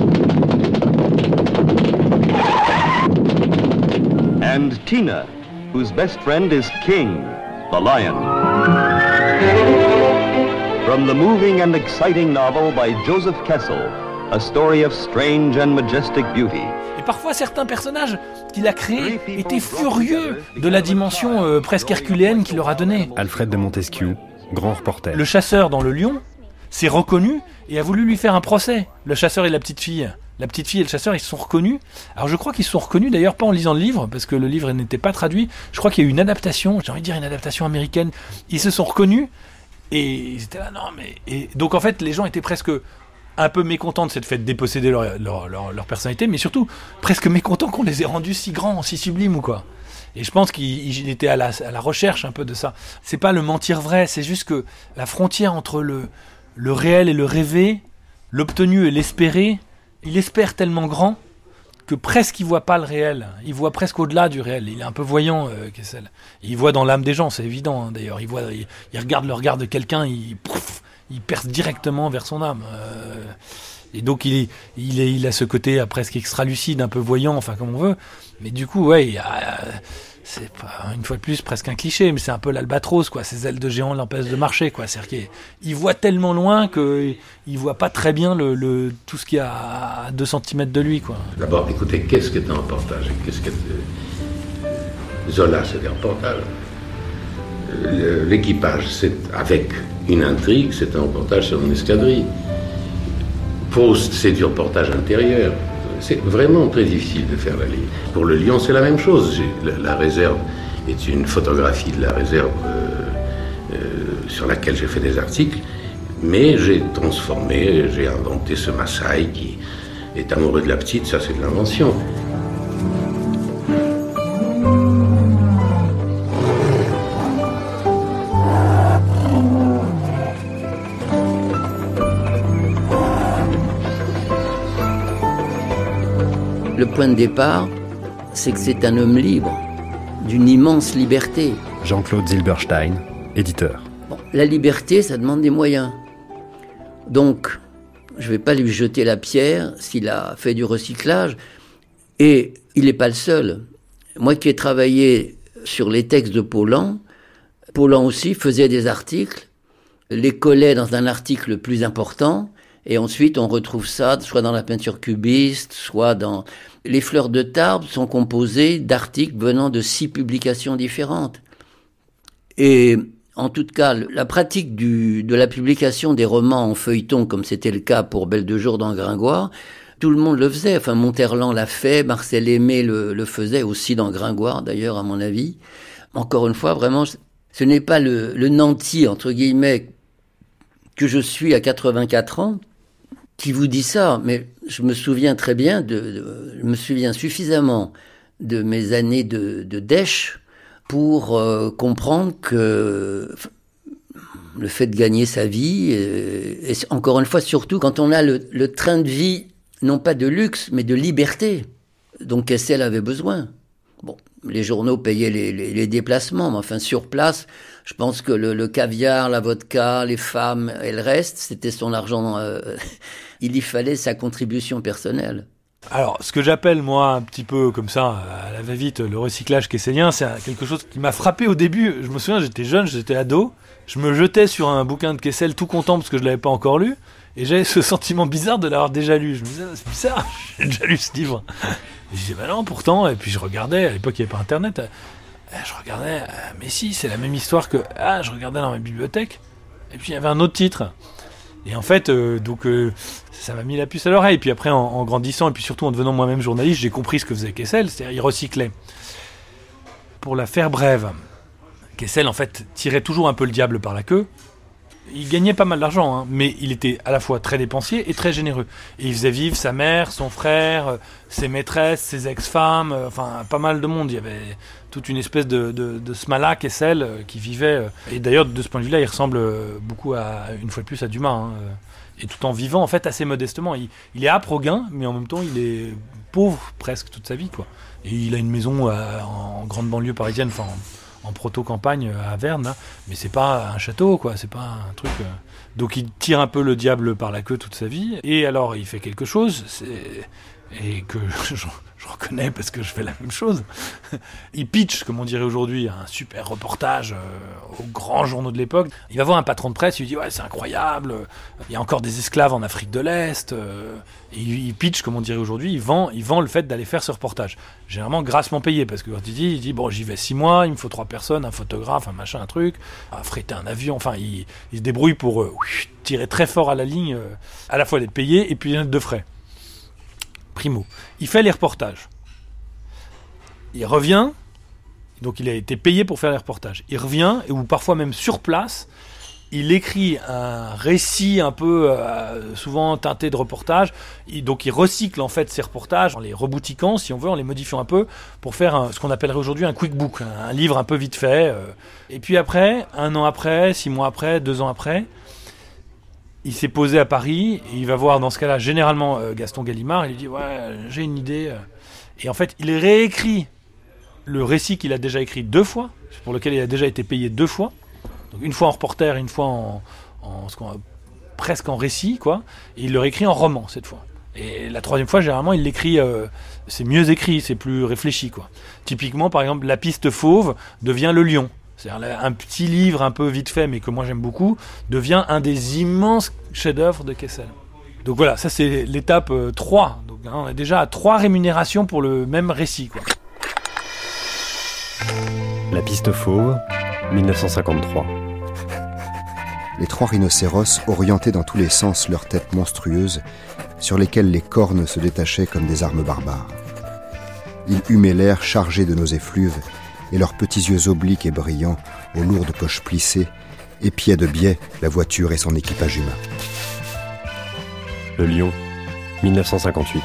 And Tina, whose best friend is King, the lion. From the moving and exciting novel by Joseph Kessel, a story of strange and majestic beauty. Et parfois, certains personnages qu'il a créés étaient furieux de la dimension euh, presque herculéenne qu'il leur a donnée. Alfred de Montesquieu, grand reporter. Le chasseur dans Le Lion s'est reconnu et a voulu lui faire un procès. Le chasseur et la petite fille. La petite fille et le chasseur, ils se sont reconnus. Alors je crois qu'ils se sont reconnus, d'ailleurs pas en lisant le livre, parce que le livre n'était pas traduit. Je crois qu'il y a eu une adaptation, j'ai envie de dire une adaptation américaine. Ils se sont reconnus et ils étaient là, non mais... Et donc en fait, les gens étaient presque un peu mécontents de cette fait de déposséder leur, leur, leur, leur personnalité, mais surtout presque mécontents qu'on les ait rendus si grands, si sublimes ou quoi. Et je pense qu'il était à la, à la recherche un peu de ça. C'est pas le mentir vrai, c'est juste que la frontière entre le, le réel et le rêvé, l'obtenu et l'espéré, il espère tellement grand que presque il voit pas le réel. Il voit presque au-delà du réel. Il est un peu voyant, euh, Kessel. Il voit dans l'âme des gens, c'est évident hein, d'ailleurs. Il, voit, il, il regarde le regard de quelqu'un, il, pouf, il perce directement vers son âme. Euh, et donc il, il, est, il a ce côté euh, presque extra-lucide, un peu voyant, enfin comme on veut. Mais du coup, ouais, il y a, c'est pas, une fois de plus presque un cliché, mais c'est un peu l'albatros, quoi. Ses ailes de géant l'empêchent de marcher, quoi. C'est-à-dire qu'il il voit tellement loin qu'il il voit pas très bien le, le, tout ce qu'il y a à deux centimètres de lui, quoi. D'abord, écoutez, qu'est-ce qu'est un reportage? Qu'est-ce que Zola, c'est des reportages. L'équipage, c'est avec une intrigue, c'est un reportage sur une escadrille. Faust, c'est du reportage intérieur. C'est vraiment très difficile de faire la ligne. Pour Le Lion, c'est la même chose. La, la réserve est une photographie de la réserve euh, euh, sur laquelle j'ai fait des articles, mais j'ai transformé, j'ai inventé ce Maasai qui est amoureux de la petite, ça c'est de l'invention. Le point de départ, c'est que c'est un homme libre, d'une immense liberté. Jean-Claude Zilberstein, éditeur. Bon, la liberté, ça demande des moyens. Donc, je ne vais pas lui jeter la pierre s'il a fait du recyclage. Et il n'est pas le seul. Moi qui ai travaillé sur les textes de Paulan, Paulan aussi faisait des articles, les collait dans un article plus important, et ensuite on retrouve ça soit dans la peinture cubiste, soit dans... Les fleurs de Tarbes sont composées d'articles venant de six publications différentes. Et en tout cas, la pratique du, de la publication des romans en feuilleton, comme c'était le cas pour Belle de jour dans Gringoire, tout le monde le faisait. Enfin, Monterland l'a fait, Marcel Aimé le, le faisait aussi dans Gringoire, d'ailleurs, à mon avis. Encore une fois, vraiment, ce n'est pas le, le nanti, entre guillemets, que je suis à quatre-vingt-quatre ans, qui vous dit ça, mais je me souviens très bien, de, de, je me souviens suffisamment de mes années de, de dèche pour euh, comprendre que le fait de gagner sa vie, euh, et encore une fois, surtout quand on a le, le train de vie, non pas de luxe, mais de liberté, dont Kessel avait besoin. Bon, les journaux payaient les, les, les déplacements, mais enfin sur place, je pense que le, le caviar, la vodka, les femmes et le reste, c'était son argent. Euh, il y fallait sa contribution personnelle. Alors, ce que j'appelle, moi, un petit peu comme ça, à la va-vite, le recyclage kesselien, c'est quelque chose qui m'a frappé au début. Je me souviens, j'étais jeune, j'étais ado, je me jetais sur un bouquin de Kessel tout content parce que je l'avais pas encore lu, et j'avais ce sentiment bizarre de l'avoir déjà lu. Je me disais, c'est bizarre, j'ai déjà lu ce livre. Et je disais, bah non, pourtant, et puis je regardais, à l'époque il n'y avait pas internet, euh, je regardais, euh, mais si, c'est la même histoire que, ah, je regardais dans ma bibliothèque, et puis il y avait un autre titre. Et en fait, euh, donc, euh, ça m'a mis la puce à l'oreille. Puis après, en, en grandissant, et puis surtout en devenant moi-même journaliste, j'ai compris ce que faisait Kessel, c'est-à-dire il recyclait. Pour la faire brève, Kessel, en fait, tirait toujours un peu le diable par la queue. Il gagnait pas mal d'argent, hein, mais il était à la fois très dépensier et très généreux. Et il faisait vivre sa mère, son frère, ses maîtresses, ses ex-femmes, euh, enfin pas mal de monde. Il y avait toute une espèce de, de, de smala Kessel euh, qui vivait. Euh, et d'ailleurs, de ce point de vue-là, il ressemble euh, beaucoup, à, une fois de plus, à Dumas. Hein, euh, et tout en vivant, en fait, assez modestement. Il, il est âpre au gain, mais en même temps, il est pauvre presque toute sa vie, quoi. Et il a une maison euh, en grande banlieue parisienne, enfin... en proto-campagne à Verne, là. Mais c'est pas un château, quoi, c'est pas un truc... Euh... Donc il tire un peu le diable par la queue toute sa vie, et alors il fait quelque chose, c'est... et que je, je reconnais parce que je fais la même chose. Il pitch, comme on dirait aujourd'hui, un super reportage euh, aux grands journaux de l'époque. Il va voir un patron de presse, il lui dit « Ouais, c'est incroyable, il y a encore des esclaves en Afrique de l'Est. Euh, » Et il, il pitch, comme on dirait aujourd'hui, il vend, il vend le fait d'aller faire ce reportage. Généralement grassement payé, parce que quand il dit, il dit « Bon, j'y vais six mois, il me faut trois personnes, un photographe, un machin, un truc, affréter un avion. » Enfin, il, il se débrouille pour euh, tirer très fort à la ligne, euh, à la fois d'être payé et puis de frais. Primo. Il fait les reportages. Il revient, donc il a été payé pour faire les reportages. Il revient, ou parfois même sur place, il écrit un récit un peu euh, souvent teinté de reportage. Il, donc il recycle en fait ces reportages en les reboutiquant, si on veut, en les modifiant un peu, pour faire un, ce qu'on appellerait aujourd'hui un quick book, un, un livre un peu vite fait. Euh. Et puis après, un an après, six mois après, deux ans après, il s'est posé à Paris, et il va voir dans ce cas-là généralement euh, Gaston Gallimard, il lui dit « Ouais, j'ai une idée. » Et en fait, il réécrit le récit qu'il a déjà écrit deux fois, pour lequel il a déjà été payé deux fois. Donc une fois en reporter, une fois en, en, en presque en récit, quoi. Et il le réécrit en roman cette fois. Et la troisième fois, généralement, il l'écrit, euh, c'est mieux écrit, c'est plus réfléchi, quoi. Typiquement, par exemple, La Piste Fauve devient Le Lion. C'est-à-dire un petit livre un peu vite fait, mais que moi j'aime beaucoup, devient un des immenses chefs-d'œuvre de Kessel. Donc voilà, ça c'est l'étape euh, trois. Donc hein, on est déjà à trois rémunérations pour le même récit, quoi. La Piste Fauve, dix-neuf cent cinquante-trois. Les trois rhinocéros orientaient dans tous les sens leurs têtes monstrueuses, sur lesquelles les cornes se détachaient comme des armes barbares. Ils humaient l'air chargé de nos effluves, et leurs petits yeux obliques et brillants, aux lourdes poches plissées, épiaient de biais la voiture et son équipage humain. Le Lion, dix-neuf cent cinquante-huit.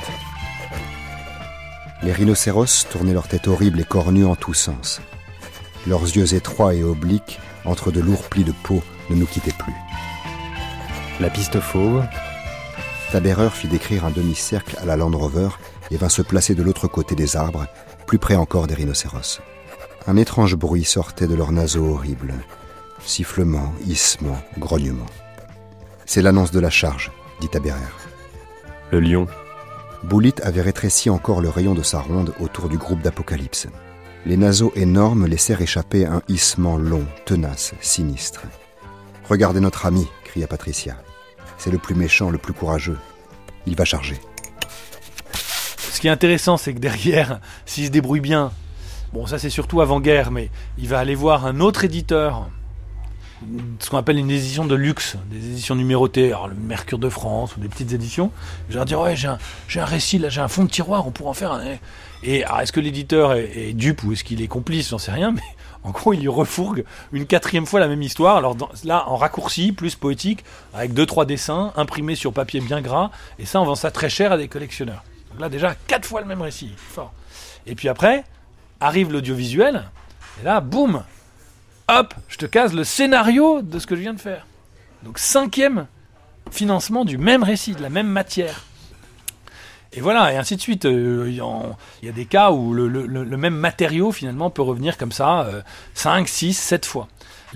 Les rhinocéros tournaient leur tête horrible et cornue en tous sens. Leurs yeux étroits et obliques, entre de lourds plis de peau, ne nous quittaient plus. La Piste Fauve. Tabereur fit décrire un demi-cercle à la Land Rover et vint se placer de l'autre côté des arbres, plus près encore des rhinocéros. Un étrange bruit sortait de leurs naseaux horribles. Sifflements, hissements, grognements. « C'est l'annonce de la charge », dit Tabereur. Le Lion. Boulit avait rétréci encore le rayon de sa ronde autour du groupe d'Apocalypse. Les naseaux énormes laissèrent échapper un hissement long, tenace, sinistre. « Regardez notre ami », cria Patricia. « C'est le plus méchant, le plus courageux. Il va charger. » Ce qui est intéressant, c'est que derrière, s'il se débrouille bien, bon, ça c'est surtout avant-guerre, mais il va aller voir un autre éditeur, ce qu'on appelle une édition de luxe, des éditions numérotées, alors le Mercure de France ou des petites éditions. Il va leur dire, ouais, j'ai un, j'ai un récit, là, j'ai un fond de tiroir, on pourra en faire un... Et alors, est-ce que l'éditeur est, est dupe ou est-ce qu'il est complice, j'en sais rien, mais en gros, il lui refourgue une quatrième fois la même histoire, alors dans, là, en raccourci, plus poétique, avec deux, trois dessins, imprimés sur papier bien gras, et ça, on vend ça très cher à des collectionneurs. Donc là, déjà, quatre fois le même récit, fort. Et puis après, arrive l'audiovisuel, et là, boum, hop, je te case le scénario de ce que je viens de faire. Donc cinquième financement du même récit, de la même matière. Et voilà, et ainsi de suite. Il y a des cas où le, le, le même matériau, finalement, peut revenir comme ça, euh, cinq, six, sept fois.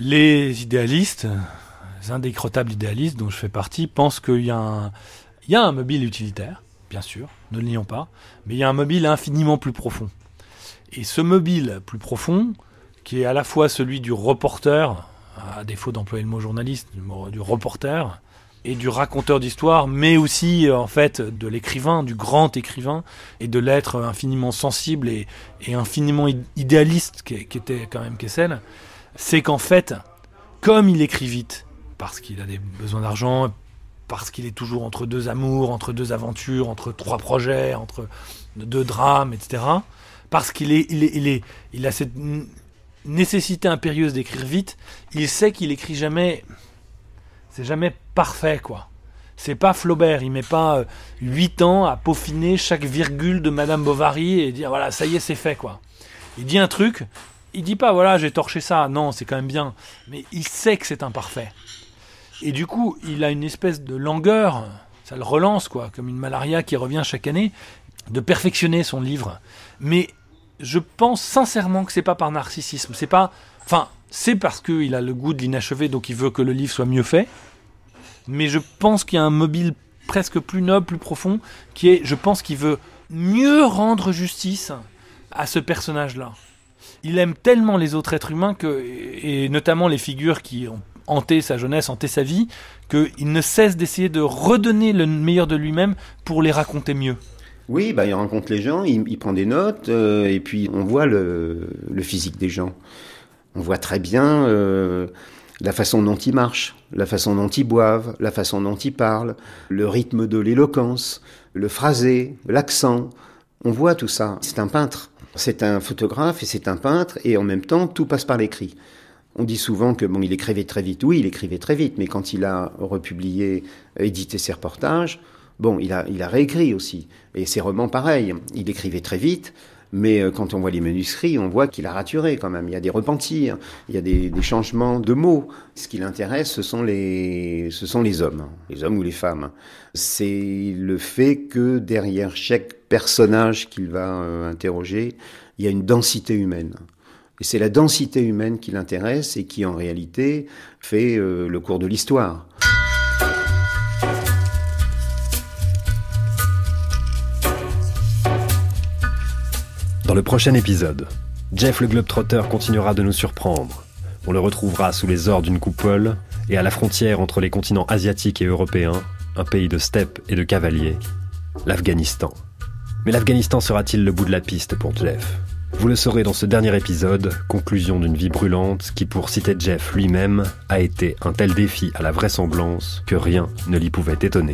Les idéalistes, les indécrottables idéalistes, dont je fais partie, pensent qu'il y a un, il y a un mobile utilitaire, bien sûr, ne le nions pas, mais il y a un mobile infiniment plus profond. Et ce mobile plus profond, qui est à la fois celui du reporter, à défaut d'employer le mot journaliste, du, mot, du reporter, et du raconteur d'histoire, mais aussi en fait de l'écrivain, du grand écrivain, et de l'être infiniment sensible et, et infiniment idéaliste qui, qui était quand même Kessel, c'est qu'en fait, comme il écrit vite, parce qu'il a des besoins d'argent, parce qu'il est toujours entre deux amours, entre deux aventures, entre trois projets, entre deux drames, et cetera, parce qu'il est, il est, il est, il a cette nécessité impérieuse d'écrire vite, il sait qu'il écrit jamais... C'est jamais parfait, quoi. C'est pas Flaubert, il met pas huit ans à peaufiner chaque virgule de Madame Bovary et dire voilà, ça y est, c'est fait, quoi. Il dit un truc, il dit pas voilà, j'ai torché ça, non, c'est quand même bien, mais il sait que c'est imparfait. Et du coup, il a une espèce de langueur, ça le relance, quoi, comme une malaria qui revient chaque année, de perfectionner son livre. Mais je pense sincèrement que c'est pas par narcissisme, c'est pas, enfin. C'est parce qu'il a le goût de l'inachevé, donc il veut que le livre soit mieux fait. Mais je pense qu'il y a un mobile presque plus noble, plus profond, qui est, je pense qu'il veut mieux rendre justice à ce personnage-là. Il aime tellement les autres êtres humains, que, et notamment les figures qui ont hanté sa jeunesse, hanté sa vie, qu'il ne cesse d'essayer de redonner le meilleur de lui-même pour les raconter mieux. Oui, bah, il rencontre les gens, il, il prend des notes, euh, et puis on voit le, le physique des gens. On voit très bien euh, la façon dont ils marchent, la façon dont ils boivent, la façon dont ils parlent, le rythme de l'éloquence, le phrasé, l'accent. On voit tout ça. C'est un peintre. C'est un photographe et c'est un peintre, et en même temps, tout passe par l'écrit. On dit souvent que bon, il écrivait très vite. Oui, il écrivait très vite, mais quand il a republié, édité ses reportages, bon, il a, il a réécrit aussi. Et ses romans, pareil. Il écrivait très vite. Mais quand on voit les manuscrits, on voit qu'il a raturé quand même. Il y a des repentirs, il y a des, des changements de mots. Ce qui l'intéresse, ce sont les, ce sont les hommes, les hommes ou les femmes. C'est le fait que derrière chaque personnage qu'il va euh, interroger, il y a une densité humaine. Et c'est la densité humaine qui l'intéresse et qui, en réalité, fait euh, le cours de l'histoire. Dans le prochain épisode, Jeff le Globetrotter continuera de nous surprendre. On le retrouvera sous les ors d'une coupole et à la frontière entre les continents asiatiques et européens, un pays de steppes et de cavaliers, l'Afghanistan. Mais l'Afghanistan sera-t-il le bout de la piste pour Jeff ? Vous le saurez dans ce dernier épisode, conclusion d'une vie brûlante qui, pour citer Jeff lui-même, a été un tel défi à la vraisemblance que rien ne l'y pouvait étonner.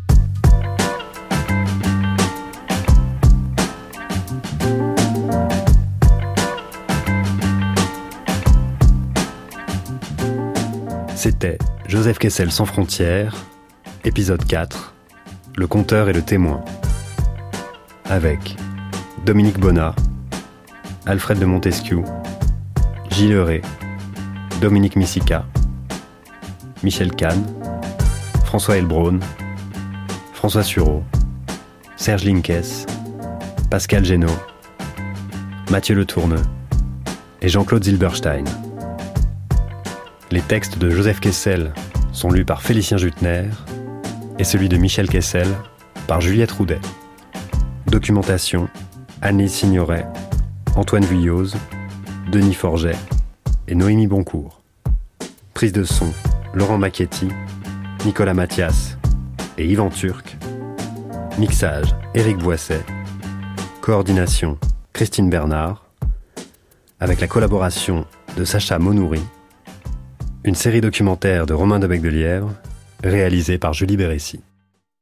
C'était Joseph Kessel sans frontières, épisode quatre, Le conteur et le témoin. Avec Dominique Bonnat, Alfred de Montesquieu, Gilles Ray, Dominique Missica, Michel Kahn, François Elbron, François Sureau, Serge Linkes, Pascal Génaud, Mathieu Le Tourneux et Jean-Claude Zilberstein. Les textes de Joseph Kessel sont lus par Félicien Jutner et celui de Michel Kessel par Juliette Roudet. Documentation, Anne-Lise Signoret, Antoine Vuilloz, Denis Forget et Noémie Boncourt. Prise de son, Laurent Macchietti, Nicolas Mathias et Yvan Turc. Mixage, Éric Boisset. Coordination, Christine Bernard. Avec la collaboration de Sacha Monouri. Une série documentaire de Romain Debec de Lièvre, réalisée par Julie Bérécy.